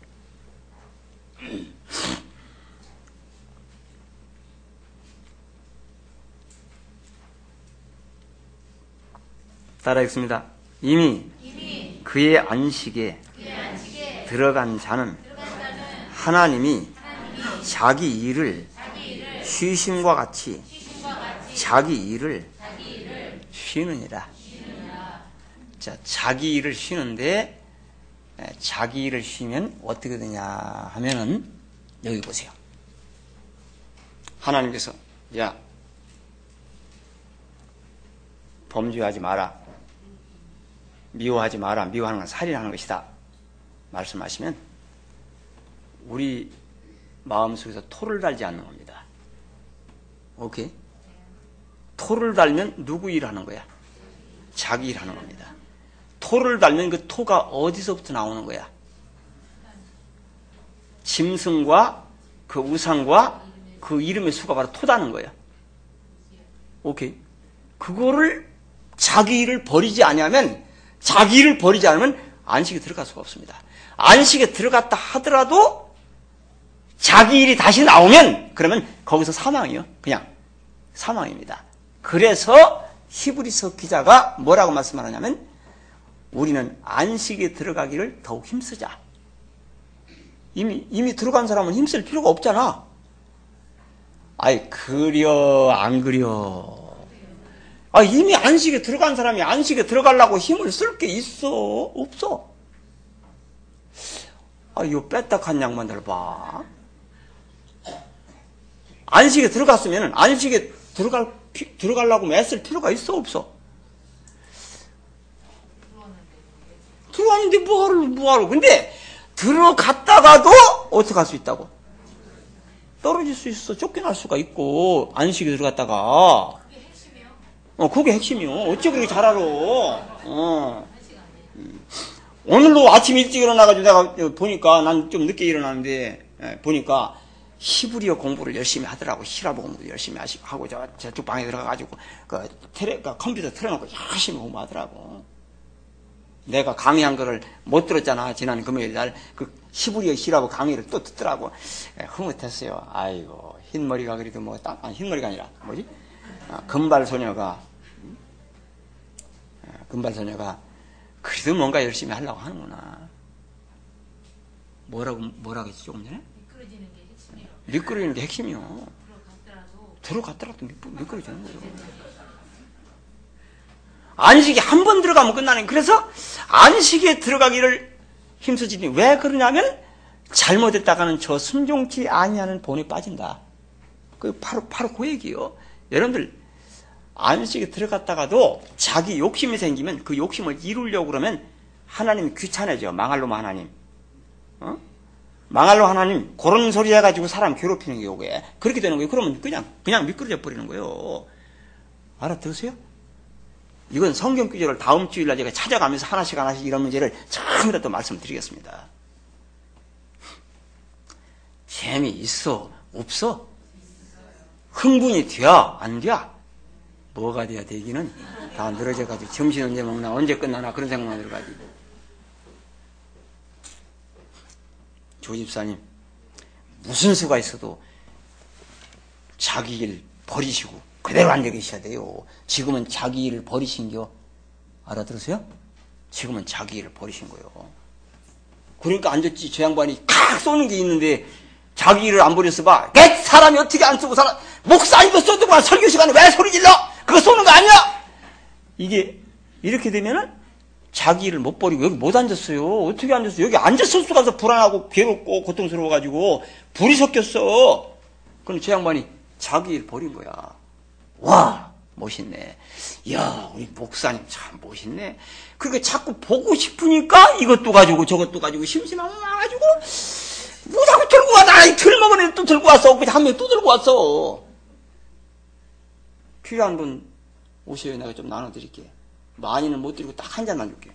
따라 읽습니다. 이미, 이미 그의 안식에, 그의 안식에 들어간 자는, 들어간 자는 하나님이, 하나님이 자기 일을, 자기 일을 쉬심과 같이, 쉬심과 같이 자기 일을, 자기 일을 쉬느니라. 자, 자기 일을 쉬는데 자기 일을 쉬면 어떻게 되냐 하면은 여기 보세요. 하나님께서 야 범죄하지 마라, 미워하지 마라, 미워하는 건 살인하는 것이다 말씀하시면 우리 마음속에서 토를 달지 않는 겁니다. 오케이? 토를 달면 누구 일하는 거야? 자기 일하는 겁니다. 토를 달면 그 토가 어디서부터 나오는 거야? 짐승과 그 우상과 그 이름의 수가 바로 토다는 거야. 오케이. 그거를 자기 일을 버리지 않으면, 자기 일을 버리지 않으면 안식에 들어갈 수가 없습니다. 안식에 들어갔다 하더라도 자기 일이 다시 나오면 그러면 거기서 사망이요. 그냥 사망입니다. 그래서 히브리서 기자가 뭐라고 말씀하느냐면 우리는 안식에 들어가기를 더욱 힘쓰자. 이미, 이미 들어간 사람은 힘쓸 필요가 없잖아. 아이, 그려, 안 그려. 아, 이미 안식에 들어간 사람이 안식에 들어가려고 힘을 쓸 게 있어? 없어. 아, 이 빼딱한 양반들 봐. 안식에 들어갔으면 안식에 들어갈, 들어가려고 애쓸 필요가 있어? 없어? 들어왔는데 뭐하러, 뭐하러. 근데 들어갔다가도 어떻게 할 수 있다고? 떨어질 수 있어. 쫓겨날 수가 있고, 안식에 들어갔다가. 그게 핵심이요? 어, 그게 핵심이요. 어째 그렇게 잘 알아. 어. 오늘도 아침 일찍 일어나가지고 내가 보니까, 난 좀 늦게 일어나는데, 예, 보니까 히브리어 공부를 열심히 하더라고. 히라보 공부도 열심히 하고, 저, 저쪽 방에 들어가가지고, 그, 테레, 그 컴퓨터 틀어놓고 열심히 공부하더라고. 내가 강의한 거를 못 들었잖아. 지난 금요일 날 그 히브리어 히라보 강의를 또 듣더라고. 에, 흐뭇했어요. 아이고, 흰머리가 그래도 뭐, 딱, 아니, 흰머리가 아니라, 뭐지? 아, 금발소녀가, 아, 금발소녀가, 그래도 뭔가 열심히 하려고 하는구나. 뭐라고, 뭐라고 했지, 조금 전에? 미끄러지는 게 핵심이요. 미끄러지는 게 핵심이요. 들어갔더라도. 들어갔더라도 미끄러지는 거예요. 안식에 한 번 들어가면 끝나는. 그래서 안식에 들어가기를 힘쓰지니 왜 그러냐면 잘못했다가는 저 순종치 아니하는 본에 빠진다. 그 바로 바로 그 얘기요. 여러분들 안식에 들어갔다가도 자기 욕심이 생기면 그 욕심을 이루려고 그러면 하나님 귀찮아져. 망할 놈 하나님. 어? 망할 놈 하나님 그런 소리 해가지고 사람 괴롭히는 게 요게 그렇게 되는 거예요. 그러면 그냥 그냥 미끄러져 버리는 거예요. 알아들으세요? 이건 성경 구절을 다음 주일날 제가 찾아가면서 하나씩 하나씩 이런 문제를 전부 다 또 말씀드리겠습니다. 재미있어? 없어? 흥분이 돼야? 안 돼? 뭐가 돼야 되기는? 다 늘어져가지고 점심 언제 먹나 언제 끝나나 그런 생각만 들어가지고. 조집사님 무슨 수가 있어도 자기 일 버리시고 그대로 앉아 계셔야 돼요. 지금은 자기 일을 버리신겨. 알아들으세요? 지금은 자기 일을 버리신 거예요. 그러니까 앉았지. 저 양반이 칵 쏘는 게 있는데 자기 일을 안 버렸어 봐. 개 사람이 어떻게 안 쏘고 사람 목사님도 쏘더구나. 설교 시간에 왜 소리 질러? 그거 쏘는 거 아니야? 이게 이렇게 되면은 자기 일을 못 버리고 여기 못 앉았어요. 어떻게 앉았어요? 여기 앉았을 수가 없어. 불안하고 괴롭고 고통스러워가지고 불이 섞였어. 그럼 저 양반이 자기 일 버린 거야. 와, 멋있다. 멋있네. 이야, 우리 목사님 참 멋있네. 그게 자꾸 보고 싶으니까 이것도 가지고 저것도 가지고 심심하면 와가지고 뭐 자꾸 들고 와서 들먹은 애 또 들고 왔어. 한 명 또 들고 왔어. 필요한 분 오셔요. 내가 좀 나눠드릴게. 많이는 못 드리고 딱 한 잔만 줄게.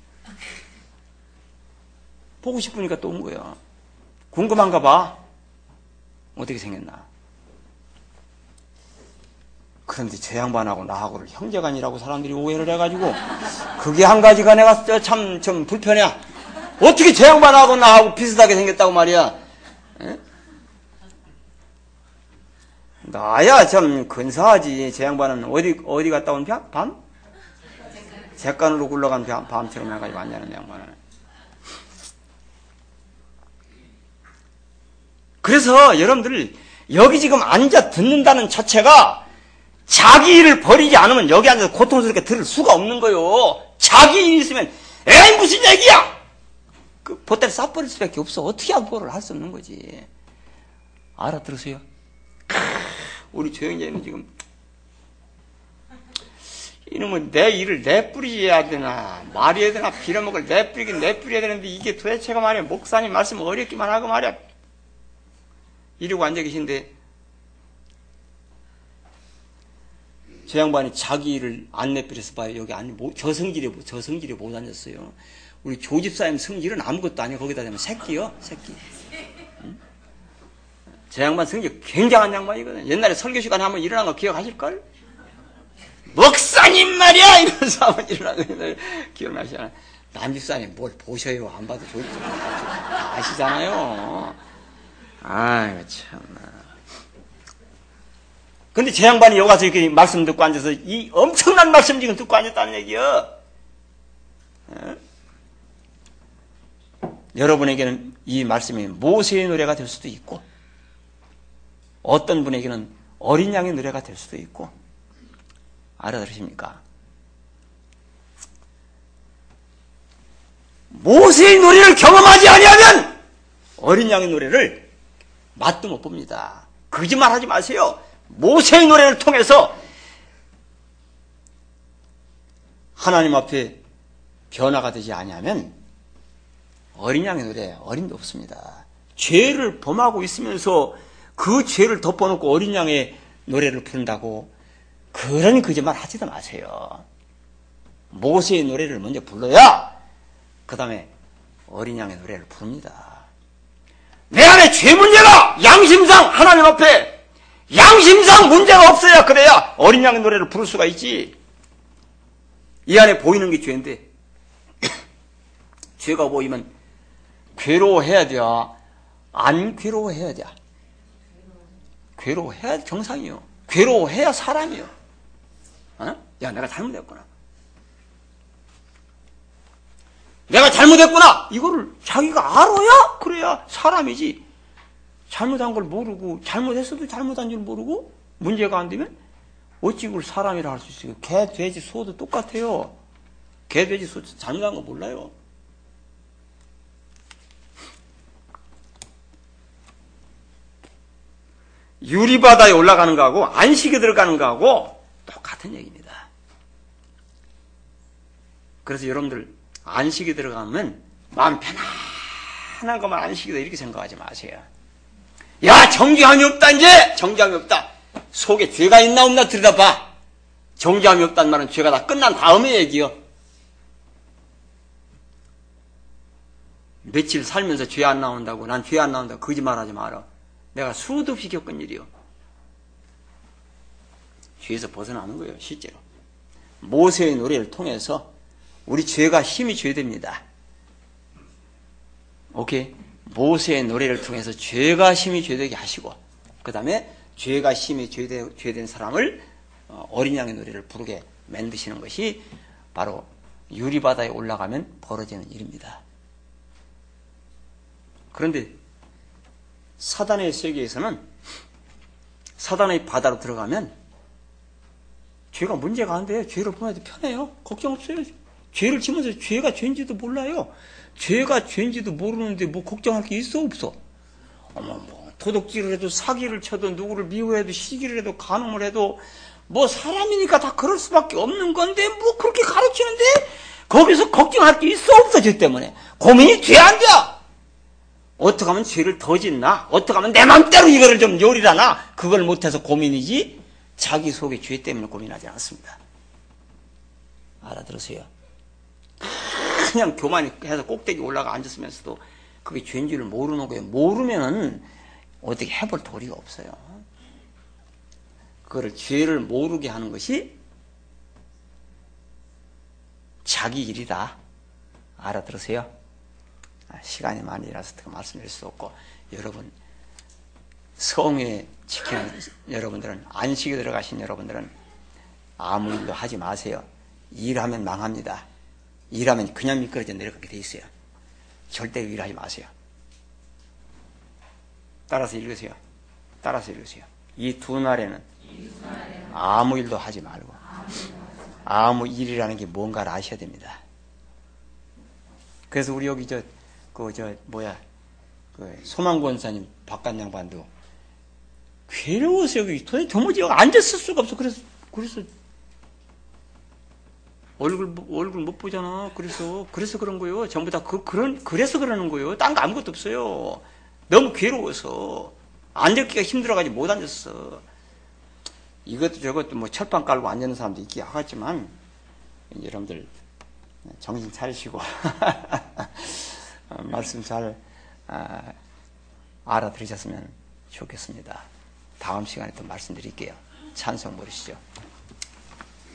보고 싶으니까 또 온 거야. 궁금한가 봐. 어떻게 생겼나. 그런데 저 양반하고 나하고를 형제간이라고 사람들이 오해를 해가지고 그게 한 가지가 내가 참 좀 불편해. 어떻게 저 양반하고 나하고 비슷하게 생겼다고 말이야. 에? 나야 참 근사하지. 저 양반은 어디 어디 갔다 온 밤? 객간으로 굴러간 밤처럼 해가지고 왔냐는 양반은. 그래서 여러분들 여기 지금 앉아 듣는다는 자체가 자기 일을 버리지 않으면 여기 앉아서 고통스럽게 들을 수가 없는 거요. 자기 일 있으면 에이 무슨 얘기야! 그 보따리 싸버릴 수밖에 없어. 어떻게 악보를 할 수 없는 거지. 알아들으세요? 우리 조영재는 지금 이놈은 내 일을 내뿌리야 되나 말해야 되나 빌어먹을 내뿌리긴 내뿌려야 되는데 이게 도대체가 말이야. 목사님 말씀 어렵기만 하고 말이야. 이러고 앉아 계신데 저 양반이 자기 일을 안 내버려서 봐요. 여기 안, 저성질에, 저성질에 못 앉았어요. 우리 조집사님 성질은 아무것도 아니에요. 거기다 대면 새끼요, 새끼. 응? 저 양반 성질 굉장한 양반이거든. 옛날에 설교 시간에 한번 일어난 거 기억하실걸? 목사님 말이야! 이러면서 한번 일어난 거 기억나시잖아요. 남집사님 뭘 보셔요. 안 봐도 조집사 다 아시잖아요. 아이고, 참나. 근데 제 양반이 여기 가서 이렇게 말씀 듣고 앉아서 이 엄청난 말씀 지금 듣고 앉았다는 얘기야. 어? 여러분에게는 이 말씀이 모세의 노래가 될 수도 있고 어떤 분에게는 어린 양의 노래가 될 수도 있고 알아들으십니까? 모세의 노래를 경험하지 아니하면 어린 양의 노래를 맛도 못 봅니다. 거짓말하지 마세요. 모세의 노래를 통해서 하나님 앞에 변화가 되지 아니하면 어린 양의 노래 어림도 없습니다. 죄를 범하고 있으면서 그 죄를 덮어놓고 어린 양의 노래를 부른다고 그런 거짓말 하지도 마세요. 모세의 노래를 먼저 불러야 그 다음에 어린 양의 노래를 부릅니다. 내 안에 죄 문제가 양심상 하나님 앞에 양심상 문제가 없어야 그래야 어린 양의 노래를 부를 수가 있지. 이 안에 보이는 게 죄인데 죄가 보이면 괴로워해야 돼? 안 괴로워해야 돼? 괴로워해야 정상이요. 괴로워해야 사람이요. 어? 야, 내가 잘못했구나. 내가 잘못했구나. 이거를 자기가 알아야 그래야 사람이지. 잘못한 걸 모르고 잘못했어도 잘못한 줄 모르고 문제가 안 되면 어찌 그걸 사람이라 할 수 있어요. 개, 돼지, 소도 똑같아요. 개, 돼지, 소 잘못한 거 몰라요. 유리바다에 올라가는 거하고 안식에 들어가는 거하고 똑같은 얘기입니다. 그래서 여러분들 안식에 들어가면 마음 편안한 것만 안식이다 이렇게 생각하지 마세요. 야, 정죄함이 없다 이제. 정죄함이 없다. 속에 죄가 있나 없나 들여다봐. 정죄함이 없다는 말은 죄가 다 끝난 다음에 얘기요. 며칠 살면서 죄 안 나온다고 난 죄 안 나온다고 거짓말하지 마라. 내가 수도 없이 겪은 일이요. 죄에서 벗어나는 거예요. 실제로 모세의 노래를 통해서 우리 죄가 힘이 죄됩니다. 오케이? 모세의 노래를 통해서 죄가 힘이 죄되게 하시고 그 다음에 죄가 힘이 죄되, 죄된 사람을 어린 양의 노래를 부르게 만드시는 것이 바로 유리바다에 올라가면 벌어지는 일입니다. 그런데 사단의 세계에서는 사단의 바다로 들어가면 죄가 문제가 안 돼요. 죄를 범해도 편해요. 걱정 없어요. 죄를 지면서 죄가 죄인지도 몰라요. 죄가 죄인지도 모르는데 뭐 걱정할 게 있어 없어? 어머 뭐 도둑질을 해도 사기를 쳐도 누구를 미워해도 시기를 해도 간음을 해도 뭐 사람이니까 다 그럴 수밖에 없는 건데 뭐 그렇게 가르치는데 거기서 걱정할 게 있어 없어 죄 때문에 고민이 뒤에 앉아. 어떻게 하면 죄를 더 짓나? 어떻게 하면 내 맘대로 이거를 좀 요리하나? 그걸 못해서 고민이지 자기 속에 죄 때문에 고민하지 않습니다. 알아들으세요? 그냥 교만해서 꼭대기 올라가 앉았으면서도 그게 죄인 줄을 모르는 거예요. 모르면은 어떻게 해볼 도리가 없어요. 그거를 죄를 모르게 하는 것이 자기 일이다. 알아들으세요? 시간이 많이 일어서 말씀드릴 수 없고, 여러분 성에 지키는 여러분들은, 안식에 들어가신 여러분들은 아무 일도 하지 마세요. 일하면 망합니다. 일하면 그냥 미끄러져 내려가게 돼 있어요. 절대 일하지 마세요. 따라서 읽으세요. 따라서 읽으세요. 이 두 날에는 아무 일도 하지 말고, 아무 일이라는 게 뭔가를 아셔야 됩니다. 그래서 우리 여기 저, 그, 저, 뭐야, 그, 소망권사님 바깥 양반도 괴로워서 여기 도대체 도무지 여기 앉았을 수가 없어. 그래서, 그래서, 얼굴, 얼굴 못 보잖아. 그래서, 그래서 그런 거예요. 전부 다 그, 그런, 그래서 그러는 거예요. 딴 거 아무것도 없어요. 너무 괴로워서. 앉았기가 힘들어가지고 못 앉았어. 이것도 저것도 뭐 철판 깔고 앉는 사람도 있긴 하겠지만, 여러분들, 정신 차리시고, 말씀 잘, 아, 알아들으셨으면 좋겠습니다. 다음 시간에 또 말씀드릴게요. 찬송 부르시죠.